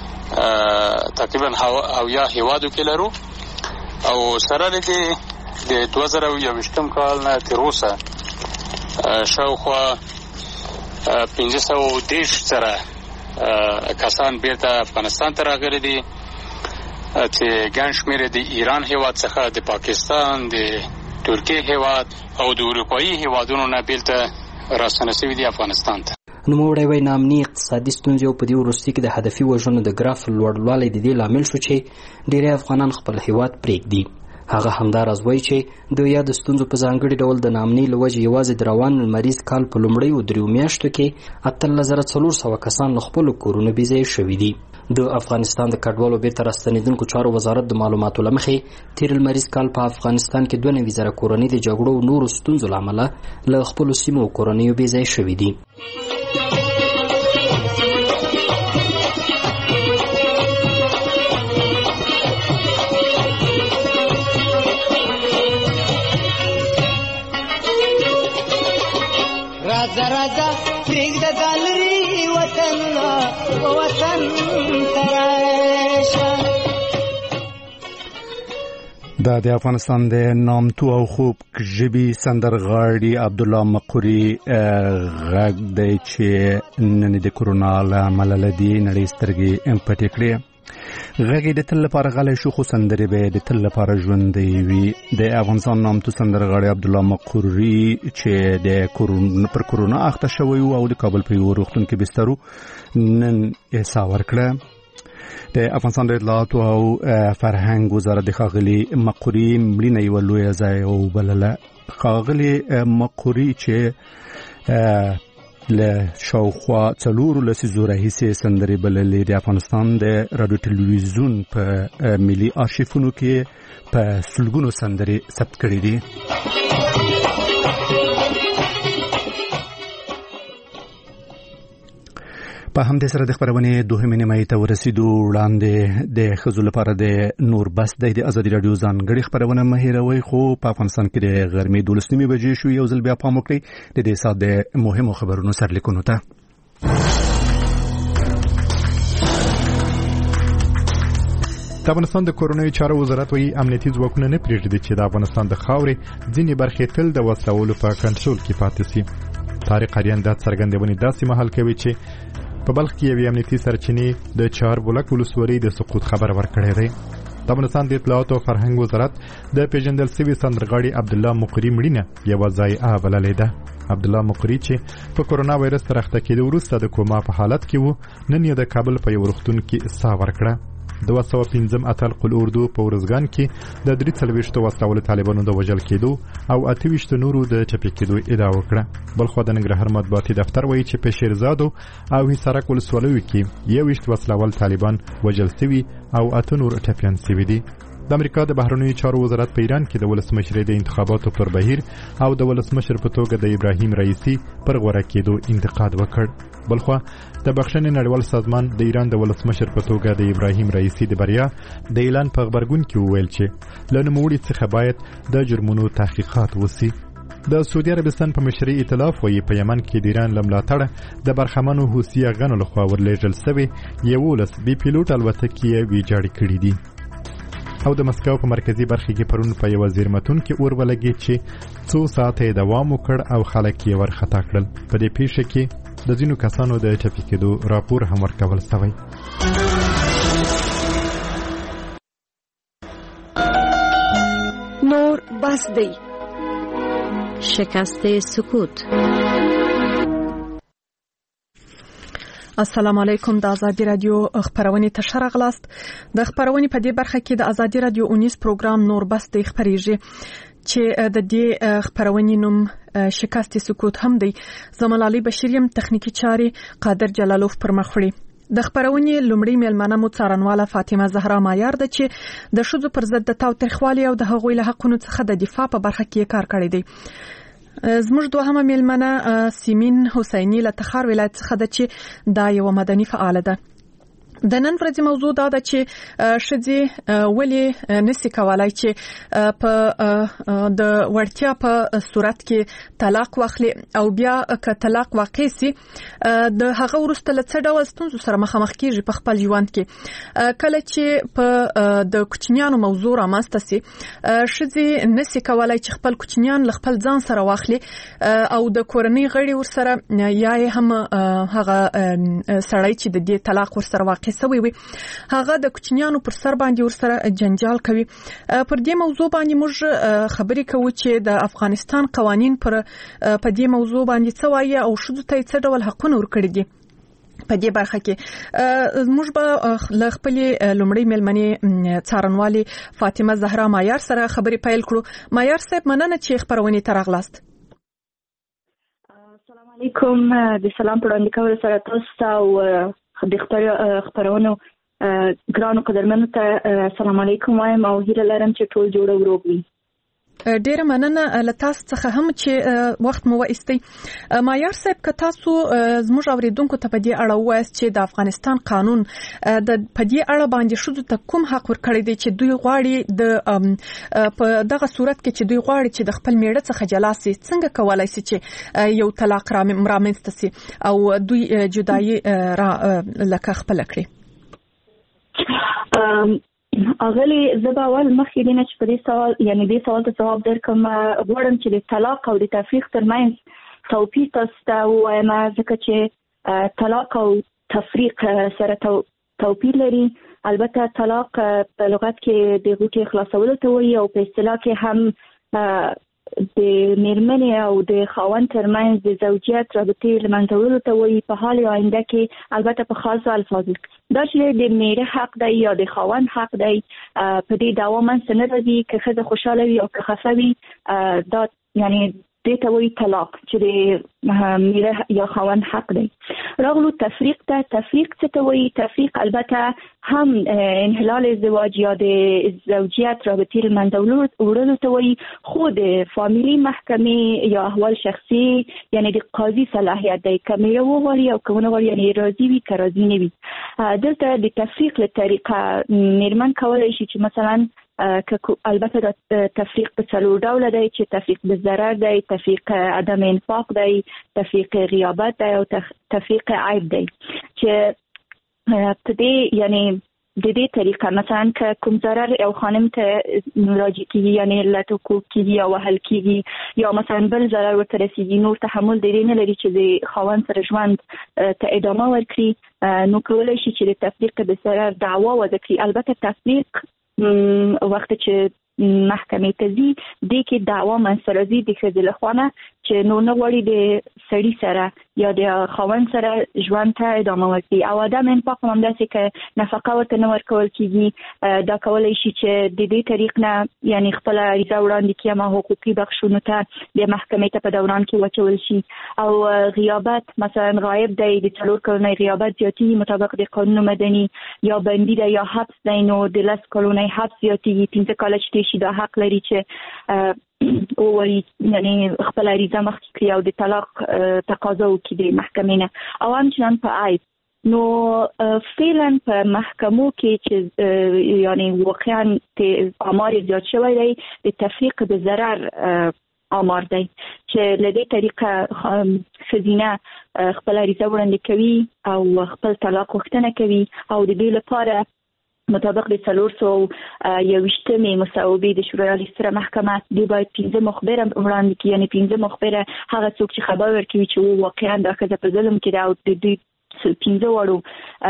تقریبا اویا هیوادو کې لرو او سره لدې د دوه زره یوویشتم کال نه تر اوسه شاوخوا پنځه سوه دېرش زره کسان بیرته افغانستان ته راغلي دي چې ګڼ شمېر د ایران هیواد څخه د پاکستان د ترکیې هیواد او د اروپایي هیوادونو نه بیرته راستنه شوي دي افغانستان ته. نوموړی وایي ناامني اقتصادي ستونزې او په دې وروستي کې د هدفي وژنو د ګراف لوړوالی د دې لامل شو چې ډېری افغانان خپل هیواد پرېږدي. هغه همداراز وایي چې د یاد ستونزو په ځانګړي ډول د ناامنۍ له وجې یوازې د روان لمریز کال په لومړیو دریو میاشتو کې اتلس زره څلور سوه کسان له خپلو کورونو بېځایه شوي دي. د افغانستان د کډوالو بیرته راستنېدونکو چارو وزارت د معلوماتو له مخې تېر لمریز کال په افغانستان کې دوه نوي زره کورنۍ د جګړو او نورو ستونزو له امله له خپلو سیمو او کورنیو بېځایه شوي دي. راځه راځه پرېږده ګالري وطنونه وطن ته راشه. دا د افغانستان د نامتو او خوب ژبي سندرغاړي عبدالله مقری غږ دی چې نن د کورونا له امله له دې نړۍ سترګې پټې کړې. غږ یې د تل لپاره غلی شو، خو سندرې به یې د تل لپاره ژوندۍ وي. د افغانستان نامتو سندرغاړي عبدالله مقری چې د کورونا پر کورونا اخته شوی او د کابل په یو روغتون کې بستر نن یې ساه ورکړه. د افغانستان د اطلاعاتو او فرهنګ وزارت د ښاغلي مقری مړینه یوه لویه ضایعه وبلله. ښاغلي مقری چې له شاوخوا څلورو لسیزو راهیسې سندرې بللې د افغانستان د راډیو ټلویزیون په ملي آرشیفونو کې په سلګونو سندرې ثبت کړي دي. په همدې سره د خبرونې دوهمې نیمایي ته ورسېدو. وړاندې د ښځو لپاره د نور بس دی د ازادي راډیو ځانګړې خبرونه مه هېروئ. خو په افغانستان کې د غرمې دولس نیمې بجې شو. یو ځل بیا پام وکړئ د دې ساعت د مهمو خبرونو سرلیکونو ته. د افغانستان د کورونوي چارو وزارت وایي امنیتي ځواکونه نه پرېږدي چې د افغانستان د خاورې ځینې برخې تل د وسلو په کنټرول کې پاتې شي. طارق اریان دا څرګندونې داسې مهال کوي چې په بلخ کې یوې امنیتي سرچینې د چاربولک ولسوالۍ د سقوط خبر ورکړی دی. د افغانستان د اطلاعاتو او فرهنګ وزارت د پیژندل شوي سندرغاړي عبدالله مقری مړینه یوه ضایعه بللې ده. عبدالله مقری چې په کورونا وایرس سره اخته کېدو وروسته د کوما په حالت کې و، نن یې د کابل په یو روغتون کې ساه ورکړه. دوه سوه پنځم اتل قل اردو په ورزګان کې د درې څلوېښتو وسله طالبانو د وژل کېدو او اته ویشت نورو د چپې کېدو ادعا وکړه. بلخوا د ننګرهار مطبوعاتي دفتر وایي چې په شیرزادو او حصارک ولسوالیو کې یو ویشت وسله طالبان وژل شوي او اته نور ټپیان شوي دي. د امریکا د بهرنیو چارو وزارت په ایران کې د ولسمشرۍ د انتخاباتو پر بهیر او د ولسمشر په توګه د ابراهیم رئیسی پر غوره کېدو انتقاد وکړ. بلخوا د بخښنې نړیوال سازمان د ایران د ولسمشر په توګه د ابراهیم رئیسی د بریا د اعلان په خبرګون کې وویل چې له نوموړي څخه باید د جرمونو تحقیقات وشي. د سعودي عربستان په مشرۍ ائتلاف وایي په یمن کې د ایران له ملاتړه د برخمنو حوثي افغانو لخوا ورلېږل شوې یولس بې پیلوټ الوتکې یې ویجاړې کړي دي. او د مسکو په مرکزي برخه کې پرون په یو زیرمتون کې اور ولګېد چې څو ساعته دوام وکړ او خلک یې ورخطا کړل. په دې پیښه کې د ځینو کسانو د ټپي کېدو راپور هم ورکول شوی. نور بس دی شکست سکوت. السلام علیکم. د ازادي رادیو خبرونه ته شرغلاست. د خبرونه په دې برخه کې د ازادي رادیو اونیس پروګرام نور بس دی خبريږي چې د دې خبرونه نوم شکست سکوت هم دی. زمال علي بشیریم تخنیکی چاري قادر جلالوف پر مخ وړي. د خبرونه لومړی میلمنه مو څارنواله فاطمه زهرا مایار ده چې د شذو پر ضد د تاوتریخوالي او د هغوی له حقونو څخه د دفاع په برخه کې کار کړی دی. زموږ دوهمه میلمنه سیمین حسینی له تخار ولایت څخه ده چې دا یو مدني فعال ده. د نن ورځې موضوع دا ده چې شذې ولې نسی کولای چې په د ورتیا په صورت کې طلاق واخلي او بیا که طلاق واقع سي د هغه ورسته له څه ډول ستونزو سره مخامخ کیږي په خپل ژوند کې. کله چې په د کوچنیانو موضوع رامنځته سي شذې نسی کولای چې خپل کوچنیان له خپل ځان سره واخلي او د کورنۍ غړي ورسره یا هم هغه سړی چې د دې طلاق ورسره واقع سوي وي هغه د کوچنیانو پر سر باندې ورسره جنجال کوي. پر دې موضوع باندې موږ خبرې کوو چې د افغانستان قوانين پر په دې موضوع باندې څه وایي او شذو ته څه ډول حقونه ورکړي دي. په دې برخه کې موږ به له خپل لومړی ملمنې څارنوالي فاطمه زهرا مایار سره خبرې پیل کړو. مایار صاحب مننه چې خبرونه ترغلاست. السلام علیکم. د سلام په وړاندې کولو سره تاسو او د خبرونو ګرانو قدرمنو ته السلام علیکم وایم او هیله لرم چې ټول جوړ او روغ وي. ډیره مننه له تاسو څخه هم چې وخت مو وایستئ. مایار صاحب که تاسو زموږ اوریدونکو ته په دې اړه وایست چې د افغانستان قانون د په دې اړه باندې شذو ته کوم حق ورکړی دی چې دوی غواړي د په دغه صورت کې چې دوی غواړي چې د خپل میړه څخه جلا سي څنګه کولای شي چې یو طلاق رامنځته سي او دوی جدایي را لکه خپل کړي. اغلی زباول مخکې دینه چې په دې سوال یعنی دې سوال ته جواب درکم غواړم چې د طلاق او د تفریق ترمنځ توپیر تاسو ته وایم ځکه چې طلاق او تفریق سره توپیر لري. البته طلاق په لغت کې د غوټې خلاصولو ته وایي او په اصطلاح کې هم د میرمنې او د خاوند ترمنځ د زوجیت رابطې له منځه وړلو ته وایي په حال آینده کې، البته په خاصو الفاظو دا چې د میره حق دی یا د خاوند حق دی په دې دعوا منځ نه راځي که ښځه خوشحاله وي او که خفه وي دا یعنی دې ته وایي طلاق چې د میره یا خاوند حق دی. راغلو تفریق ته. تفریق څه ته وایي؟ تفریق البته هم انحلال ازدواج یا د زوجیت رابطې له منځه وړلو ته وایي، خو د فامیلي محکمې یا احوال شخصي یعنی د قاضي صلاحیت دی که میره وغواړي او که ونه غواړي یعنی راضي وي که راضي نه وي. دلته د تفریق له طریقه میرمن کولی شي چې مثلا البته دا تفریق په څلور ډوله دی چې تفریق به ضرر دی، تفریق عدم انفاق دی، تفریق غیابت دی او تفریق عیب دی چې په دې یعنی د دې طریقه مثلا که کوم ضرر یو خانم ته راجع کیږي یعنی لټوکو کیږي یا وهل کیږي یا مثلا بل ضرر ورته رسیږي، نور تحمل دی نه لري چې د خاوند سره ژوند ته ادامه ورکړي، نو کولی شي چې د تفریق د ضرر دعوا وکړي. البته تفریق وخت چې محکمې ته ځي دې کې دعوا منځته راځي د ښځې له خوا نه چې نو نه غواړي د سړي سره یا د خاوند سره ژوند ته ادامه ورکړي. او عدم انفاق هم همداسې که نفقه ورته نه ورکول کېږي دا کولی شي چې د دې طریق نه یعنی خپله عریضه وړاندې کړي اما حقوقي بخښونو ته د محکمې ته په دوران کې واچول شي. او غیابت مثلا غایب دی د څلور کلونی غیابت زیاتېږي مطابق د قانون مدني، یا بندي دی یا حبس دی نو د لس کلونی حبس زیاتېږي. پنځه کاله چې شي دا حق لري چې او وایي یعنی خپل عریضه مخکې کړي او د طلاق تقاضا وکړي د محکمې نه. او همچنان په عیب نو فعلا په محکمو کې چې یعنی واقعا آمار زیات شوی دی د تفریق د ضرر آمار دی چې له دې طریقه ښځینه خپل عریضه وړاندې کوي او خپل طلاق غوښتنه کوي او د دې لپاره مطابق د څلور سوه یوویشتمې مصوبې د شورای عالی ستره محکمه دې باید پنځه مخبره وړاندې کړي، یعنې پنځه مخبره هغه څوک چې خبر ورکوي چې واقعا دا ښځه په ظلم کې ده او د دوی پنځه واړو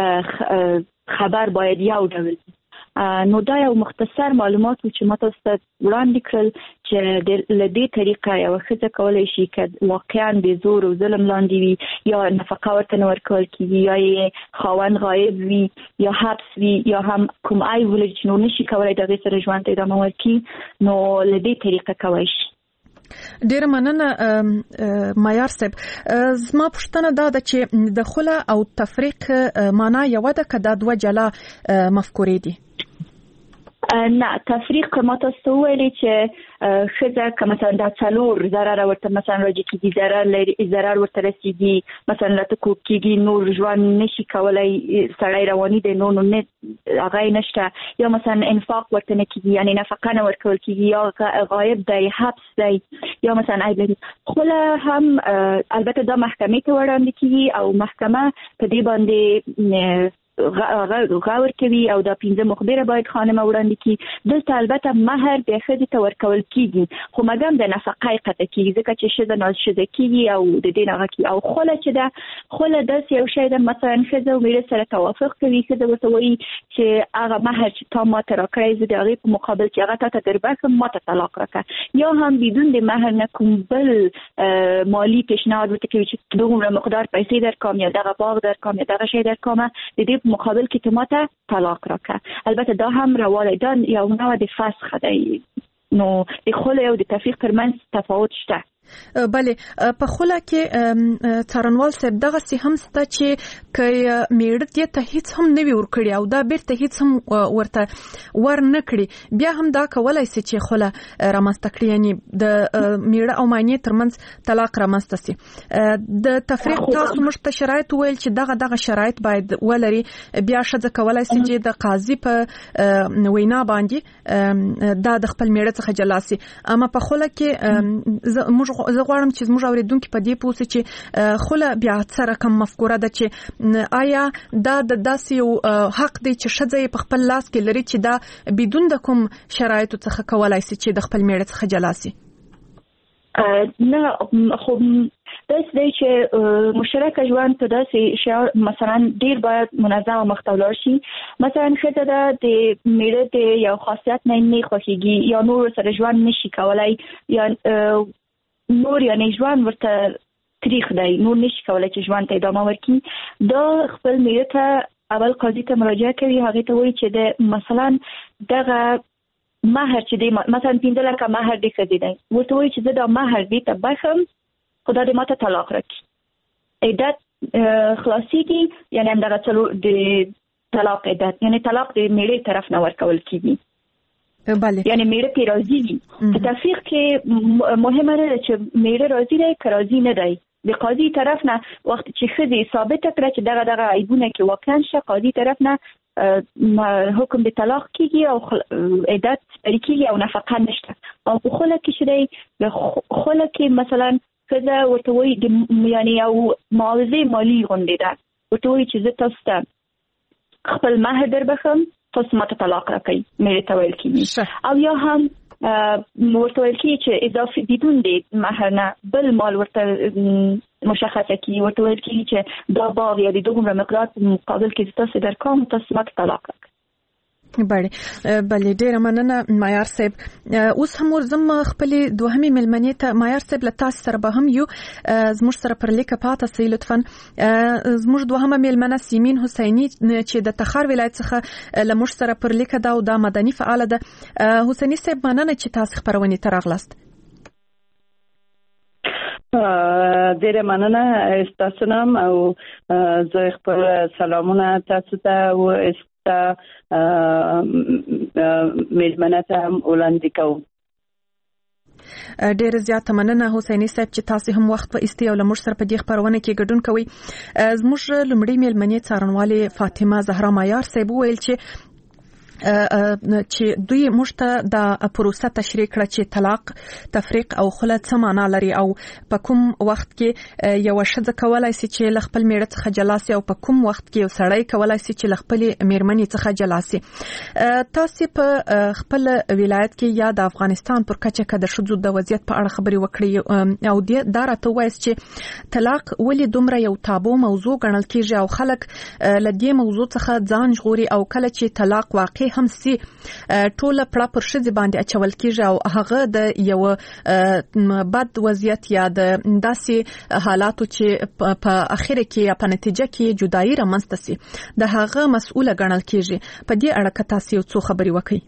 خبر باید یو ډول. نو دا یو مختصر معلومات و چې ما تاسو ته وړاندې کړل چې له دې طریقه یوه ښځه کولی شي که واقعا د زور او ظلم لاندې وي یا نفقه ورته نه ورکول کېږي یا یې خاوند غایب وي یا حبس وي یا هم کوم عیب ولري چې نو نشي کولی د هغې سره ژوند ته ادامه ورکړي نو له دې طریقه کولی شي. ډیر مننه معیار صاحب. زما پوښتنه دا ده چې د خلع او تفریق معنا یو ده که دا دوه جلا مفکورې دي؟ نه، تفریق ما تاسو ته وویلې چې ښځه که مثلا دا څلور ضرر ورته مثلا راجع کېږي، ضرر لري ضرر ورته رسېږي، مثلا له تکوب کېږي، نور ژوند نشي کولی، سړی رواني دی نو نو نه هغه یې نشته، یا مثلا انفاق ورته نه کېږي یعنې نفقه نه ورکول کېږي، یا غایب دی، حبس دی، یا مثلا عیب لري. خله هم البته دا محکمې ته وړاندې کېږي او محکمه په دې باندې غور کوي او دا پنځه مخبره باید خانمه وړاندې کړي. دلته البته مهر د ښځې ته ورکول کېږي خو مګم د نفقه یې قطع کېږي ځکه چې ښځه نازښځه کېږي او د دې نه هغه کېږي. او خله چې ده خله داسې یو شی ده مثلا ښځه او میړه سره توافق کوي، ښځه ورته وایي چې هغه مهر چې تا ما ته راکړی زه د هغې په مقابل کې هغه تا ته دربښم ما ته طلاق راکړه، یا هم بدون د مهر نه کوم بل مالي پیشنهاد ورته کوي چې دومره مقدار پیسې درکوم یا دغه باغ درکوم یا دغه شی درکوم د دې مقابل کې ته ماته طلاق راکړه. البته دا هم رواله دا یو نوع د فسخ دی، نو د خلع او د تفریق ترمنځ تفاوت شته. بله، په خلع کې څارنوال صاحب دغه څه هم شته چې که میړه دې ته هیڅ هم نه وي ورکړي او دا بیرته هیڅ هم ورته ور نه کړي بیا هم دا کولی شي چې خلع رامنځته کړي، یعنې د میړه او معنی ترمنځ طلاق رامنځته شي. د تفریق تاسو موږ ته شرایط وویل چې دغه دغه شرایط باید ولري، بیا ښځه کولی شي چې د قاضي په وینا باندې دا د خپل میړه څخه جلا شي. اما په خلع کې موږ زه غواړم چې زموږ اوریدونکو په دې پوه شي چې خله بیا سره کوم مفکوره ده چې آیا دا د داسې یو حق دی چې ښځه په خپل لاس کې لري چې دا بدون د کوم شرایطو څخه کولای شي چې د خپل میړه څخه جلا شي؟ نه خو داس دی چې مشترک ژوند ته داسې شعار مثلا ډیر باید منظم مخته ولاړ شي. مثلا ښځه د میړه د یو خاصیت نه نه خوښیږي یا نور سره ژوند نشي کولای یا نور یعنی ژوند ورته تاریخ دی نور نشي کولای چې ژوند ته ادامه ورکړي. دا خپل میړه ته اول قاضي ته مراجعه کوي، هغه ته وایي چې د مثلا دغه مہر چې دی مثلا پنځه لکه مہر دی کړی دی، ورته وایي چې زه دا مہر دی ته بخم خدا دې ماته طلاق راکړي. عدت خلاصيږي یعنی همدغه څلو د طلاق عدت یعنی طلاق د میړه طرف نه ورکول کیږي. بله یعنی میړه پی راضي وي. په تفریق کې مهمه ده چې میړه راضي دی که راضي نه دی. د قاضي طرف نه وخت چې ښځې ثابته کړه چې دغه دغه عیبونه کې واقعا شه، قاضي طرف نه حکم د طلاق کیږي او عدت سپری کیږي او نفقه نشته. او په خله کې شته د خله کې مثلا ښځه ورته وایي د یعنی یو معاوضه مالي غونډې ده، ورته وایي چې زه تاسو ته خپل مهر در بخم تاسو ماته طلاق راکړئ، میړه ته ویل کیږي. او یا هم ورته ویل کیږي چې اضافه بدون د مهر نه بل مال ورته مشخصه کی، ورته ویل کیږي چې دا باغ یا د دومره مقدار په مقابل کې تاسو درکوم تاسو ماته طلاق راکړئ. بله بله ډیره مننه معیار صاحب. اوس هم ورزم خپل دوهمې ملمنې ته معیار صاحب له تاسو سره به هم یو زموږ سره پر لیکه پاته سي لطفا. زموږ دوهمه ملمنه سیمین حسینی چې د تخار ولایت څخه له موږ سره پر لیکه دا او د مدني فعال ده. حسینی صاحب مننه چې تاسو خبرونه ته راغلاست. ډیره مننه تاسو نام او زه خپل سلامونه تاسو ته و میلمنه ته هم وړاندې کوم. ډېر زیات مننه حسینی صاحب چې تاسو هم وخت په استی او لمر سره په دې خبرونه کې ګډون کوي. زموږ لمړی میلمنې څارنوالې فاطمه زهرا معیار صاحب ویل چې چې دوی موږ ته د پروسه تشریح کړه چې طلاق، تفریق او خلع څه معنا لري او په کوم وخت کې یو ښځه کولای شي چې له خپل میړه څخه جلا شي او په کوم وخت کې یو سړی کولای شي چې له خپل میرمنې څخه جلا شي. تاسو په خپل ولایت کې یا د افغانستان پر کچه کې د ښځو د وضعیت په اړه خبرې وکړې او دا راته وایي چې طلاق ولې دومره یو تابو موضوع ګڼل کېږي او خلک له دې موضوع څخه ځان ژغوري او کله چې طلاق واقع هم سي ټوله پړه پر ښځې باندې اچول کېږي او هغه د یو بد وضعیت یا د داسې حالاتو چې په اخر کې یا په نتیجه کې جدایي رامنځته سي د هغه مسؤله ګڼل کېږي. په دې اړه که تاسو یو څو خبرې وکړئ.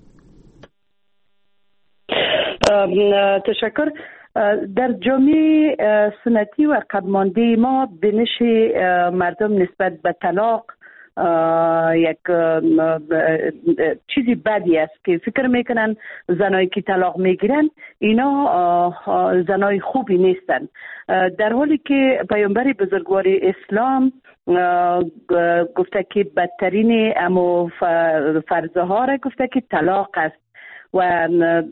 تشکر. در جامعه سنتی و قدمانده ما بینش مردم نسبت به طلاق یک چیزی بدی است که فکر میکنن زنایی که طلاق میگیرن اینا زنای خوبی نیستن، در حالی که پیامبر بزرگوار اسلام گفته که بدترین امو فرضه ها را گفته که طلاق است و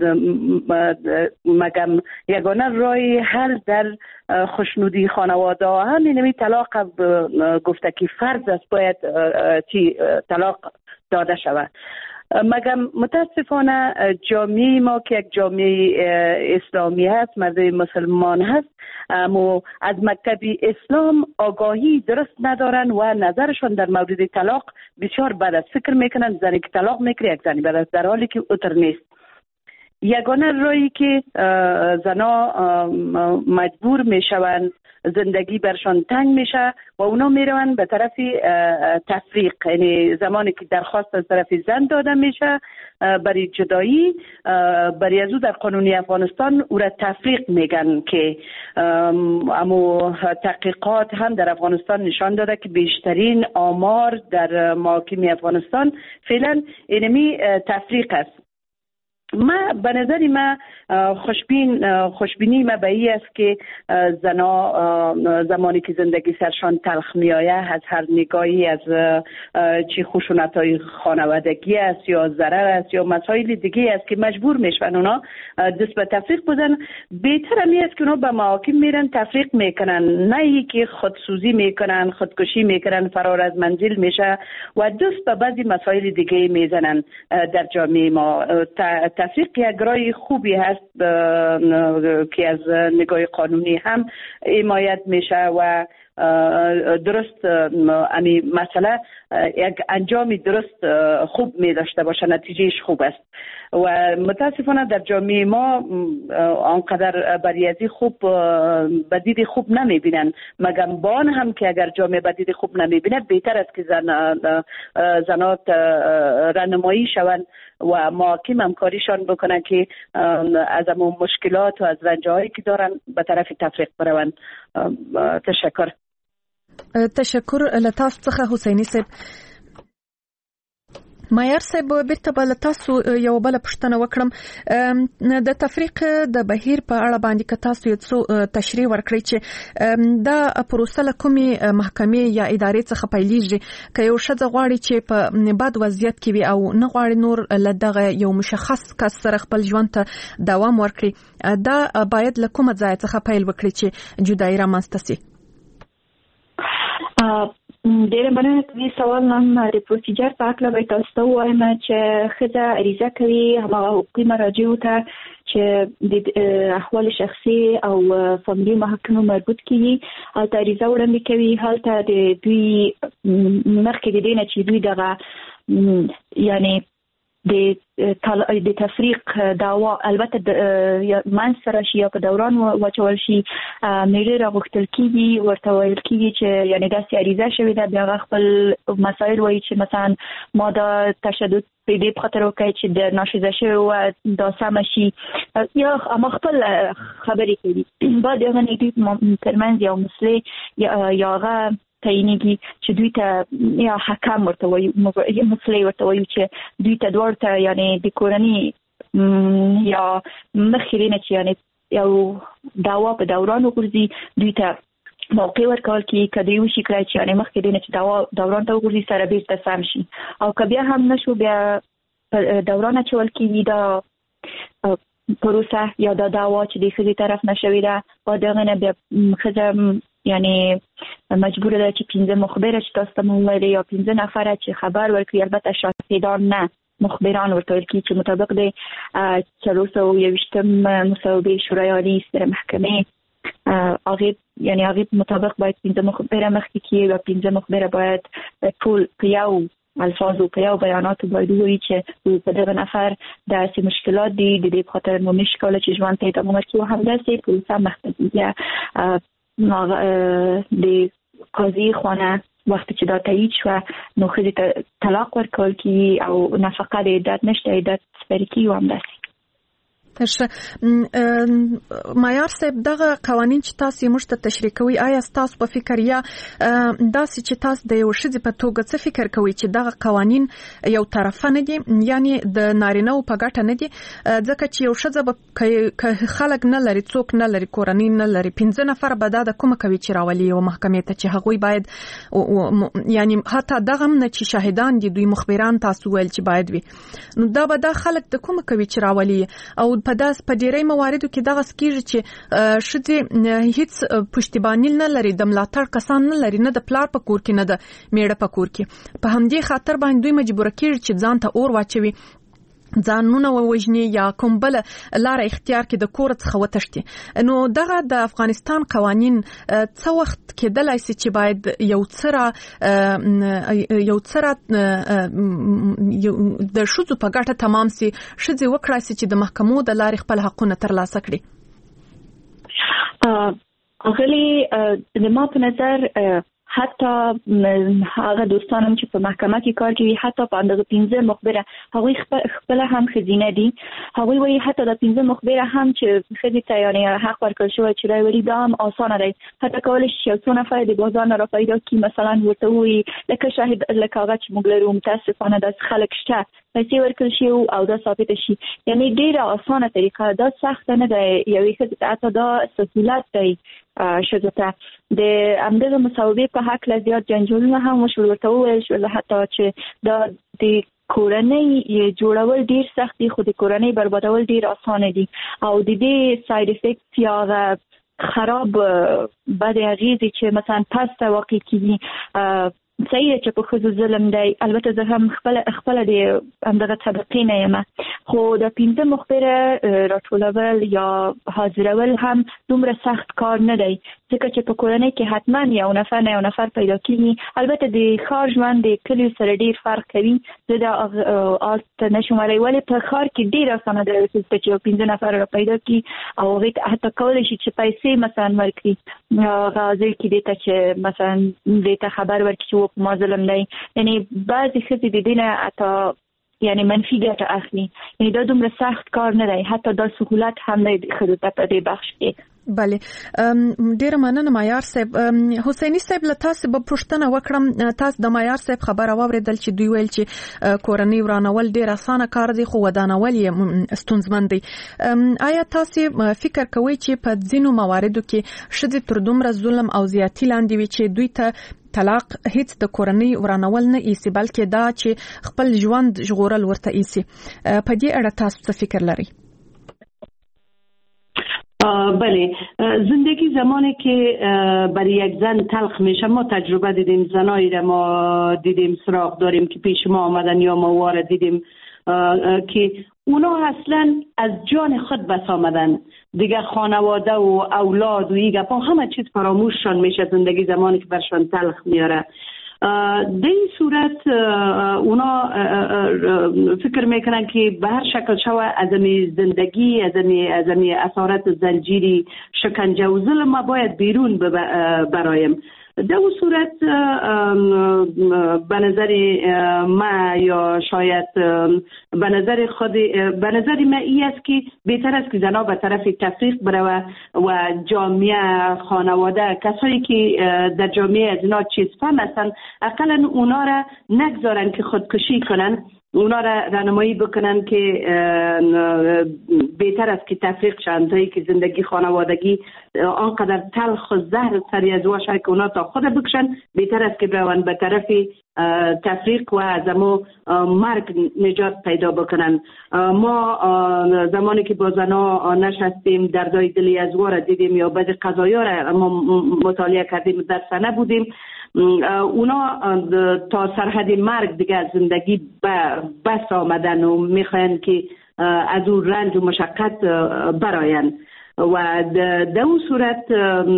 مگم یگانه رای حل در خوشنودی خانواده ها هم اینمی طلاق گفته که فرض است باید چی طلاق داده شود. مگم متاسفانه جامعه ما که یک جامعه اسلامی هست، مردم مسلمان هست، اما از مکتب اسلام آگاهی درست ندارن و نظرشان در مورد طلاق بسیار بد است. فکر میکنن زنی که طلاق میکنه یک زنی بد است، در حالی که اوتر نیست. یگانه رایی که زنا مجبور میشوند زندگی برشان تنگ میشه و اونا میروند به طرف تفریق، یعنی زمانی که درخواست از طرف زن داده میشه برای جدایی، برای از او در قانون افغانستان او را تفریق میگن که اما تحقیقات هم در افغانستان نشان داده که بیشترین آمار در محاکم افغانستان فعلا اینمی تفریق است. ما به نظر ما خوشبین خوشبینی ما به این است که زنا زمانی که زندگی سرشان تلخ می آید از هر نگاهی از چی خشونت های خانوادگی است یا ضرر است یا مسائل دیگه است که مجبور میشن اونا دست به تفریق بزنن، بهتر می است که اونا به محاکم میرن تفریق میکنن، نه ای که خودسوزی میکنن، خودکشی میکنن، فرار از منزل میشه و دست به بعضی مسائل دیگه میزنن. در جامعه ما تفریق یک راه خوبی هست که از نگاه قانونی هم حمایت میشه و درست امی مسئله یک انجامی درست خوب می داشته باشه، نتیجهش خوب است و متاسفانه در جامعه ما آنقدر بریازی خوب بدید خوب نمی بینن، مگم بان هم که اگر جامعه بدید خوب نمی بینه بهتر است که زن زنات رانمایی شوند و محاکم همکاریشان بکنن که از امون مشکلات و از رنجهایی که دارن به طرف تفریق بروند. تشکر. تشکر لتاس څخه حسینی صاحب. مایر صاحب بیرته بل تاسو یو بل پښتنه وکړم د تفریق د بهیر په اړه باندې که تاسو یو څه تشریح ورکړئ چې دا پروسه له کومې محکمې یا ادارې څخه پیلېږي که یو ښځه غواړي چې په بد وضعیت کې وي او نه غواړي نور له دغه یو مشخص کس سره خپل ژوند ته دوام ورکړي، دا باید له کومه ځای څخه پیل وکړي چې جدایي رامنځته سي؟ ډېر مننه. دې سوال نن د پروسیجر په اړه به تاسو ته وایم چې ښځه عریضه کوي هغه حقوقي مراجعو ته چې د احوال شخصي او فامیلي محکمو مربوط کیږي او عریضه وړاندې کوي. هلته د دوی مخکې د دې نه چې دوی دغه یعنی د د تفریق دعوا البته من سره شي یا په دوران واچول شي میړه راغوښتل کیږي، ورته ویل کیږي چې یعنی داسې عریضه شوې ده، بیا خپل مسایل وایي چې مثلا ما دا تشدد په دې خاطر وکړي چې د ناشیزه شوی و دا سم شي یا اما خپل خبرې کوي. بعد هغه نږدې ترمنځ یو مسلې یا هغه تعینیږي چې دوی ته یا حکم ورته وایي یا مسلې ورته وایي چې دوی ته دواړو ته یعنی د کورنۍ یا مخکې نه چې یعنی یو دعوا په دوران وګرځي دوی ته موقع ورکول کېږي که دوی وشي کړی چې یعنی مخکې نه چې دعوا دوران ته وګرځي سره بیرته سم شي او که بیا هم نشو بیا دوران اچول کېږي دا پروسه یا دا دعوا چې د ښځې طرف نه شوې ده بعد هغه نه بیا ښځه یعنی مجبور ده چې پنځه مخبره چې تاسو ته مو ویلې یا پنځه نفره چې خبر ورکړي، البته شاهدان نه مخبران ورته ویل کېږي چې مطابق د څلور سوه یویشتم مصوبې شورای عالی ستره محکمې هغې یعنی هغې مطابق باید پنځه مخبره مخکې کړي و پنځه مخبره باید ټول په یو الفاظو په یو بیاناتو باید ووایي چې په دغه نفر داسې مشکلات دي د دې په خاطر مو نشي کولی چې ژوند ته یې ادامه ورکړي و همداسې پروسه مخته ځي. د قاضي خانه وخت چې دا تایید شوه نو ښځې ته طلاق ورکول کېږي او نفقه د عدت نشته عدت سپاري کېږي و همداسې. مایار صاحب دغه قوانین چې تاسو موږ ته تشریح کوي آیا تاسو په فکر یا داسې چې تاسو د یو ښځې په توګه څه فکر کوي چې دغه قوانین یو طرفه نه دي یعنی د نارینه‌و په ګټه نه دي ځکه چې یو ښځه به خلک نه لري څوک نه لري کورنۍ نه لري پنځه نفر به دا د کومه کوي چې راولي یو محکمې ته چې هغوی باید یعنی حتی دغه هم نه چې شاهدان دي دوی مخبران تاسو ویل چې باید وي نو دا به دا خلک د کومه کوي چې راولي او په داس په ډیری مواردو کې دغه سکیږي چې شذې هیڅ پښتیبانی نه لري د ملاتړ کسان نه لري نه د پلار په کور کې نه د میړه په کور کې په همدې خاطر باندې دوی مجبور کیږي چې ځان ته اور واچوي ځانونه ووجني یا کوم بل لار اختیار کې د کور څخه وتښتي. نو دغه د افغانستان قوانین څه وخت کېدلای شي چې باید یو څره یو څره د شذو په ګټه تمام سي شذې وکړای شي چې د محکمو د لارې خپل حقونه ترلاسه کړي؟ اغلی د ما په نظر حتی هغه دوستانم چې په محکمه کې کار کوي حتی په اندازه پنځه مخبره هغوی خپل هم خزینه دي هغوی وایي حتی د پنځه مخبره هم چې خدي ته یعنی حق ورکړل شوی چې دا ولی دا هم اسانه دی حتی کولای شي یو څو نفر د بازار نه را پیدا کړي مثلا ورته وایي لکه شاهد لکه هغه چې موږ لرو متاسفانه داسې خلک شته پیسې ورکړل شي او دا ثابت شي یعنی ډیره اسانه طریقه دا سخت نه دی یوې ښځې حتی دا سهولت دی شته ته د همدغه مساوي په حق لا زیات جنجالونه هم وشول ورته وویل شول حتی چې دا د کورنۍ جوړول ډیر سخت دي خو د کورنۍ بربادول ډیر اسانه دي او د دې ساید افیکټ یا خراب بد اغیزې چې مثلا پسته واقع کیږي صحیح چې په خصوص ظلم دی البته زه هم خپل خپل د همدغه طبقې نه یم خو د پنځه مخبره راټولول یا حاضرول هم دومره سخت کار نه دی ځکه چې په کورنۍ کې حتما یو نفر نه یو نفر پیدا کیږي البته د ښار ژوند د کلیو سره ډیر فرق کوي زه د آرت نشم ویلی ولې په ښار کې ډیر اسانه دی چې یو پنځه نفر را پیدا کړي او هغوی حتی کولی شي چې پیسې مثلا ورکړي هغه ځای کې دې ته چې مثلا دې ته خبر ورکړي ما ظلم دی یعنی بعضی ښځې د دې نه حتی یعنی منفي ګټه اخلي یعنی دا دومره سخت کار نه دی حتی دا سهولت هم نه دی ښځو ته په دې بخش کې بله ډیره مننه معیار صاحب حسیني صاحب له تاسو به پوښتنه وکړم تاسو د معیار صاحب خبره واوریدل چې دوی ویل چې کورنۍ ورانول ډیر اسانه کار دی خو ودانول یې ستونزمن دی آیا تاسو فکر کوئ چې په ځینو مواردو کې ښځې تر دومره ظلم او زیاتی لاندې وي چې دوی ته طلاق هیڅ د کورنۍ ورانول نه ایسي بلکې دا چې خپل ژوند ژغورل ورته ایسي په دې اړه تاسو څه فکر لرئ بله زندگی زمانی که برای یک زن تلخ میشه ما تجربه دیدیم زنایی را ما دیدیم سراغ داریم که پیش ما آمدن یا ما وارد دیدیم که اونا اصلا از جان خود بس آمدن دیگه خانواده و اولاد و این گپا همه چیز فراموششان میشه زندگی زمانی که برشان تلخ میاره در این صورت اونا فکر میکنن که به هر شکل شوه از امی زندگی از امی از امی اسارت زنجیری شکنجه و ظلم ما باید بیرون برایم در اون صورت به نظر ما یا شاید به نظر خود به نظر ما این است که بهتر است که زنها به طرف تفریق بروه و جامعه خانواده کسایی که در جامعه از اینا چیز فهم هستن اقلا اونا را نگذارن که خودکشی کنن اونا را راهنمایی بکنن که بهتر است که تفریق شن تا که زندگی خانوادگی آنقدر تلخ و زهر سری از واشه که اونا تا خود بکشن بهتر است که بروند به طرف تفریق و از امو مرگ نجات پیدا بکنن. ما زمانی که با زنا نشستیم دردای دلی از وار دیدیم یا بعضی قضایا را ما مطالعه کردیم در سنه بودیم اونا تا سرحد مرگ دیگه از زندگی بس آمدن و میخواین که از اون رنج و مشقت براین و در اون صورت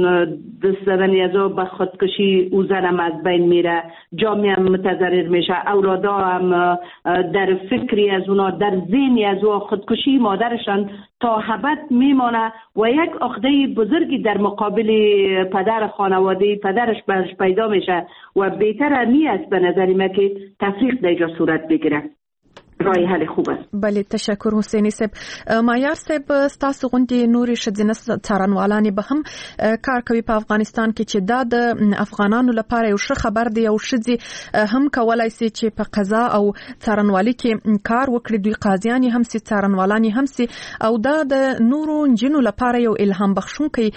دست زدن ازو به خودکشی او زنم از بین میره جامعه هم متضرر میشه اولادا هم در فکری از اونا در ذهنی از او خودکشی مادرشان تا ابد میمانه و یک عقده بزرگی در مقابل پدر خانواده پدرش برش پیدا میشه و بهتر نیست به نظر من که تفریق در اینجا صورت بگیره. رای حل خوب است. بله تشکر حسینی صاحب. معیار صاحب ستاسو غونډې نورې ښځینه څارنوالانې به هم کار کوي په افغانستان کې چې دا د افغانانو لپاره یو ښه خبر دی او ښځې هم کولای شي چې په قضا او څارنوالۍ کې کار وکړي دوی قاضیان هم سي څارنوالان هم سي او دا د نورو نجونو لپاره یو الهام بخښونکی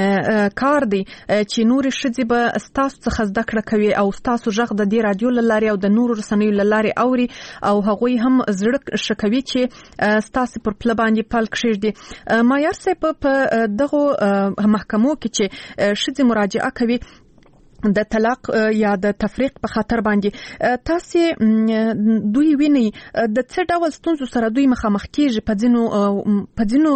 کار دی چې نورې ښځې به ستاسو څخه زده کړه کوي او ستاسو غږ د دې رادیو له لارې او د نورو رسنیو له لارې اوري او هغوی هم زړه شکوي چې ستاسو پر پله باندې پل کښېږدي. معیار صاحب په دغه محکمو کې چې ښځې مراجعه کوي د طلاق یا د تفریق په خاطر باندې تاسو دوی ویني د څه ډول ستونزو سره دوی مخامخ کیږي په ځینو په ځینو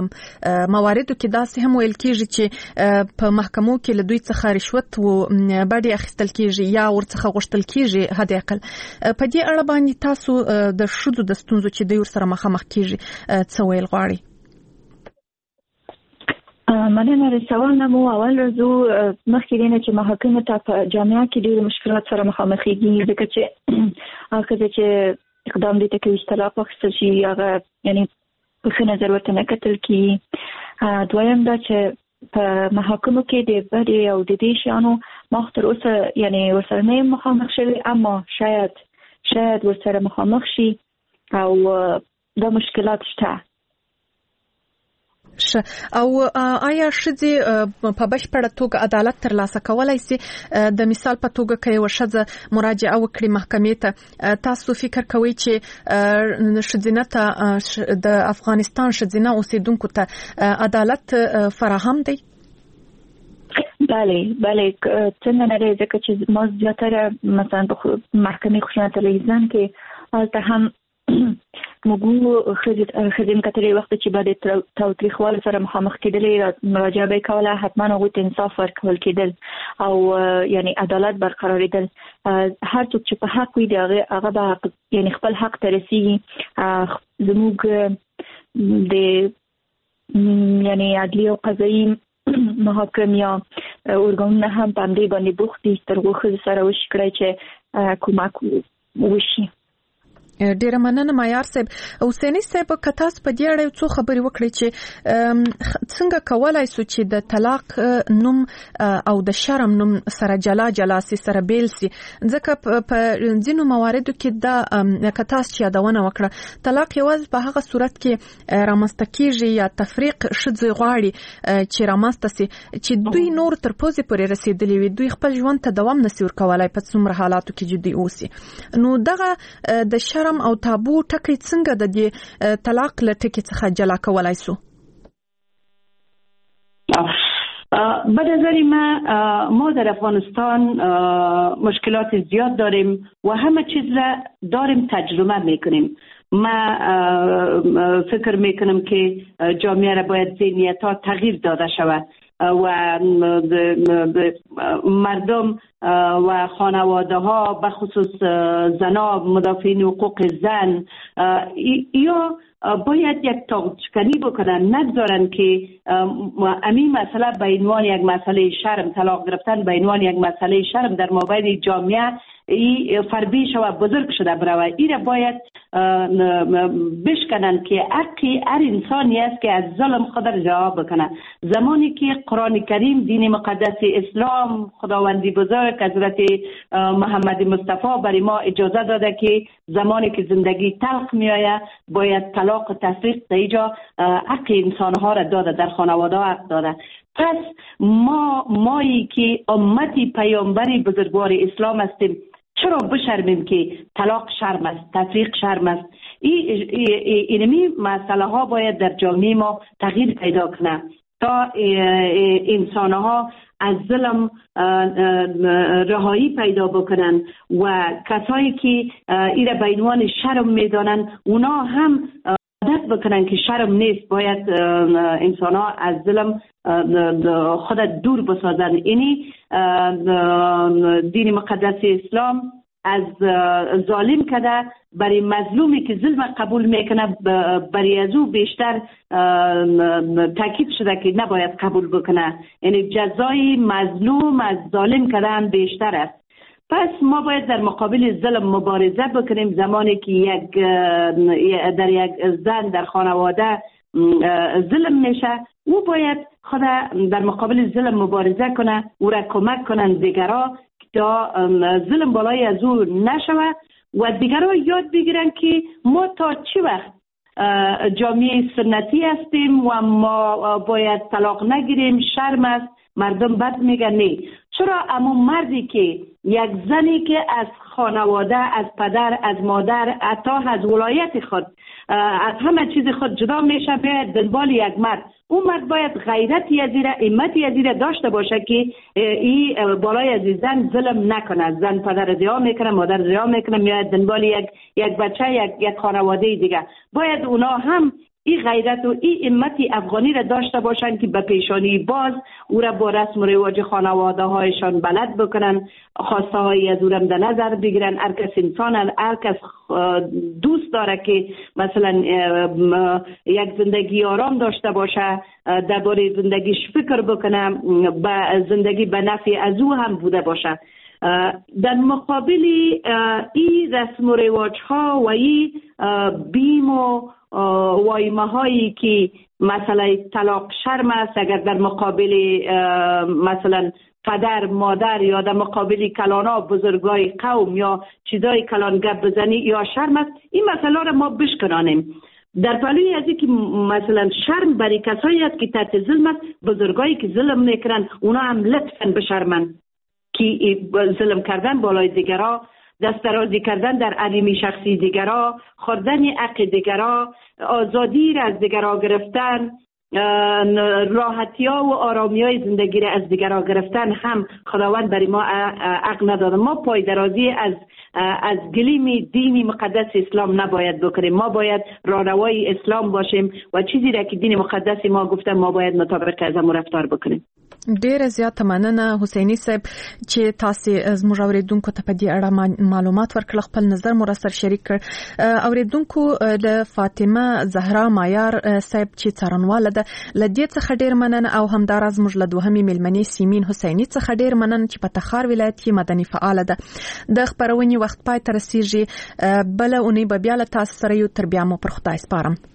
مواردو کې داسې هم ویل کیږي چې په محکمو کې له دوی څخه رشوت او باندې اخیستل کیږي یا ورڅخه غوښتل کیږي حد اقل په دې اړه باندې تاسو د شذو د ستونزو چې دوی سره مخامخ کیږي څه ویل غواړي؟ مننه. سوال نمو اول رزو مخکې دینه چې محاکمه ته په جامعه کې ډېر مشکلات سره مخامخېږي ځکه چې هغه چې اقدام دي ته کوي طلاق واخیستل شي هغه یعنی په ښه نظر ورته نه کتل کېږي. دویم دا چې په محاکمو کې د بدې او د دې شیانو ما خو تر اوسه یعنی ورسره نه یم مخامخ شوی اما شاید شاید ورسره مخامخ شي او دا مشکلات شته. او آیا ښځې په بشپړه توګه عدالت ترلاسه کولای شي؟ د مثال په توګه که یوه ښځه مراجعه وکړي محکمې ته، تاسو فکر کوئ چې ښځینه ته د افغانستان ښځینه اوسیدونکو ته عدالت فراهم دی؟ بله بله څنګه نه دی، ځکه چې ما زیاتره مثلا په محکمې خشونت علیه زن کې هلته هم موږ خدیم کتلې وخت چې بعد تاوتریخوالي سره مخامخ کېدلې مراجعه به کوله، حتما هغوی ته انصاف ورکول کېدل او یعنی عدالت برقرارېدل. هر څوک چې په حق وي د هغه به یعنی خپل حق ته رسېږي. زموږ د یعنی عدلي او قضایي محاکم یا ارګانونه هم په همدې باندې بوخت دي تر هغو ښځو سره وشي کړی چې کومک وشي. ډیره مننه معیار صاحب. حسیني صاحب که تاسو په دې اړه څو خبرې وکړئ چې څنګه کولای شو چې د طلاق نوم او د شرم نوم سره جلا جلا سي، سره بیل سي، ځکه په ځینو مواردو کې دا که تاسو چې یادونه وکړه طلاق یوازې په هغه صورت کې رامنځته کیږي یا تفریق ښځې غواړي چې رامنځته سي چې دوی نور تر پوزې پورې رسېدلي وي، دوی خپل ژوند ته دوام نشي ورکولای په څومره حالاتو کې چې دوی اوسي. نو دغه د شرم او تابو ټکی څنګه د دې طلاق له ټکی څخه جلا کولای شو؟ به نظر من ما در افغانستان مشکلات زیاد داریم و همه چیز را داریم تجربه میکنیم. ما فکر میکنم که جامعه را باید ذهنیت‌ها تغییر داده شود و مردم و خانواده ها به خصوص زنان مدافعین حقوق زن یا باید یک تاقچکنی بکنن، نگذارن که همین مسئله به عنوان یک مسئله شرم، طلاق گرفتن به عنوان یک مسئله شرم در مابین جامعه ای فربی شو بزرگ شده بروه. این را باید بشکنن که حقی هر انسانی است که از ظلم خود را رها بکنه. زمانی که قرآن کریم دین مقدس اسلام خداوندی بزرگ حضرت محمد مصطفی برای ما اجازه داده که زمانی که زندگی تلخ می آید باید طلاق و تفریق در اینجا حق انسانها را داده، در خانواده حق داده. پس ما مایی که امتی پیامبری بزرگوار اسلام هستیم چرا بشرمیم که طلاق شرم است، تفریق شرم است؟ اینمی مسئله ها باید در جامعه ما تغییر پیدا کنه تا انسان ها از ظلم رهایی پیدا بکنن و کسایی که این را به عنوان شرم میدانن اونا هم عادت بکنن که شرم نیست، باید انسان ها از ظلم خود دور بسازن. اینی دین مقدس اسلام از ظالم کده برای مظلومی که ظلم قبول میکنه برای از او بیشتر تاکید شده که نباید قبول بکنه. یعنی جزای مظلوم از ظالم کدن بیشتر است. پس ما باید در مقابل ظلم مبارزه بکنیم. زمانی که یک در یک زن در خانواده ظلم میشه او باید خود در مقابل ظلم مبارزه کنه، او را کمک کنن دیگرها تا ظلم بالای از او نشوه و دیگرها یاد بگیرن که ما تا چی وقت جامعه سنتی هستیم و ما باید طلاق نگیریم، شرم است، مردم بد میگن. نه، چرا اما مردی که یک زنی که از خانواده، از پدر، از مادر، حتی از ولایت خود، از همه چیز خود جدا میشه باید دنبال یک مرد، اون مرد باید غیرتی از ایره، همتی از ایره داشته باشه که این بالای از زن ظلم نکنه. زن پدر رضا میکنه، مادر رضا میکنه، میاد دنبال یک یک بچه، یک یک خانواده دیگه. باید اونا هم این غیرت و این همت افغانی را داشته باشند که به پیشانی باز او را با رسم و رواج خانواده هایشان بلد بکنن، خواسته های از او را در نظر بگیرن. هر کس انسان، هر کس دوست داره که مثلا یک زندگی آرام داشته باشه، درباره زندگیش فکر بکنه، به زندگی به نفع از او هم بوده باشه. در مقابل این رسم و رواج ها و این بیم و وایمه هایی که مثلا طلاق شرم است، اگر در مقابل مثلا پدر مادر یا در مقابل کلانا بزرگای قوم یا چیزای کلان گپ بزنی یا شرم است، این مسئله را ما بشکنانیم. در پلوی از اینکه مثلا شرم برای کسایی است که تحت ظلم است، بزرگایی که ظلم میکنن اونا هم لطفاً بشرمن که ظلم کردن بالای دیگرها، دست درازی کردن در علیم شخصی دیگرها، خوردن حق دیگرها، آزادی را از دیگرها گرفتن، راحتی ها و آرامی های زندگی را از دیگرها گرفتن هم خداوند برای ما حق نداده. ما پای درازی از از گلیم دینی مقدس اسلام نباید بکنیم. ما باید راهروای اسلام باشیم و چیزی را که دین مقدس ما گفته ما باید مطابق از هم رفتار بکنیم. ډیره زیاته مننه حسینی صاحب چې تاسو زموږ اوریدونکو ته په دې اړه معلومات ورکړل، خپل نظر مو سره شریک کړ. اوریدونکو د فاطمه زهرا مایار صاحب چې څارنواله ده لدې څخه ډیر مننه، او همداراز موږ له دوهمې ملمنې سیمین حسینی څخه ډیر مننه چې په تخار ولایت کې مدني فعال ده. د خبرونې وخت پای ته رسیږي، بل اونۍ به بیا له تاسو سره یو تر بیا مو پر خدای سپارم.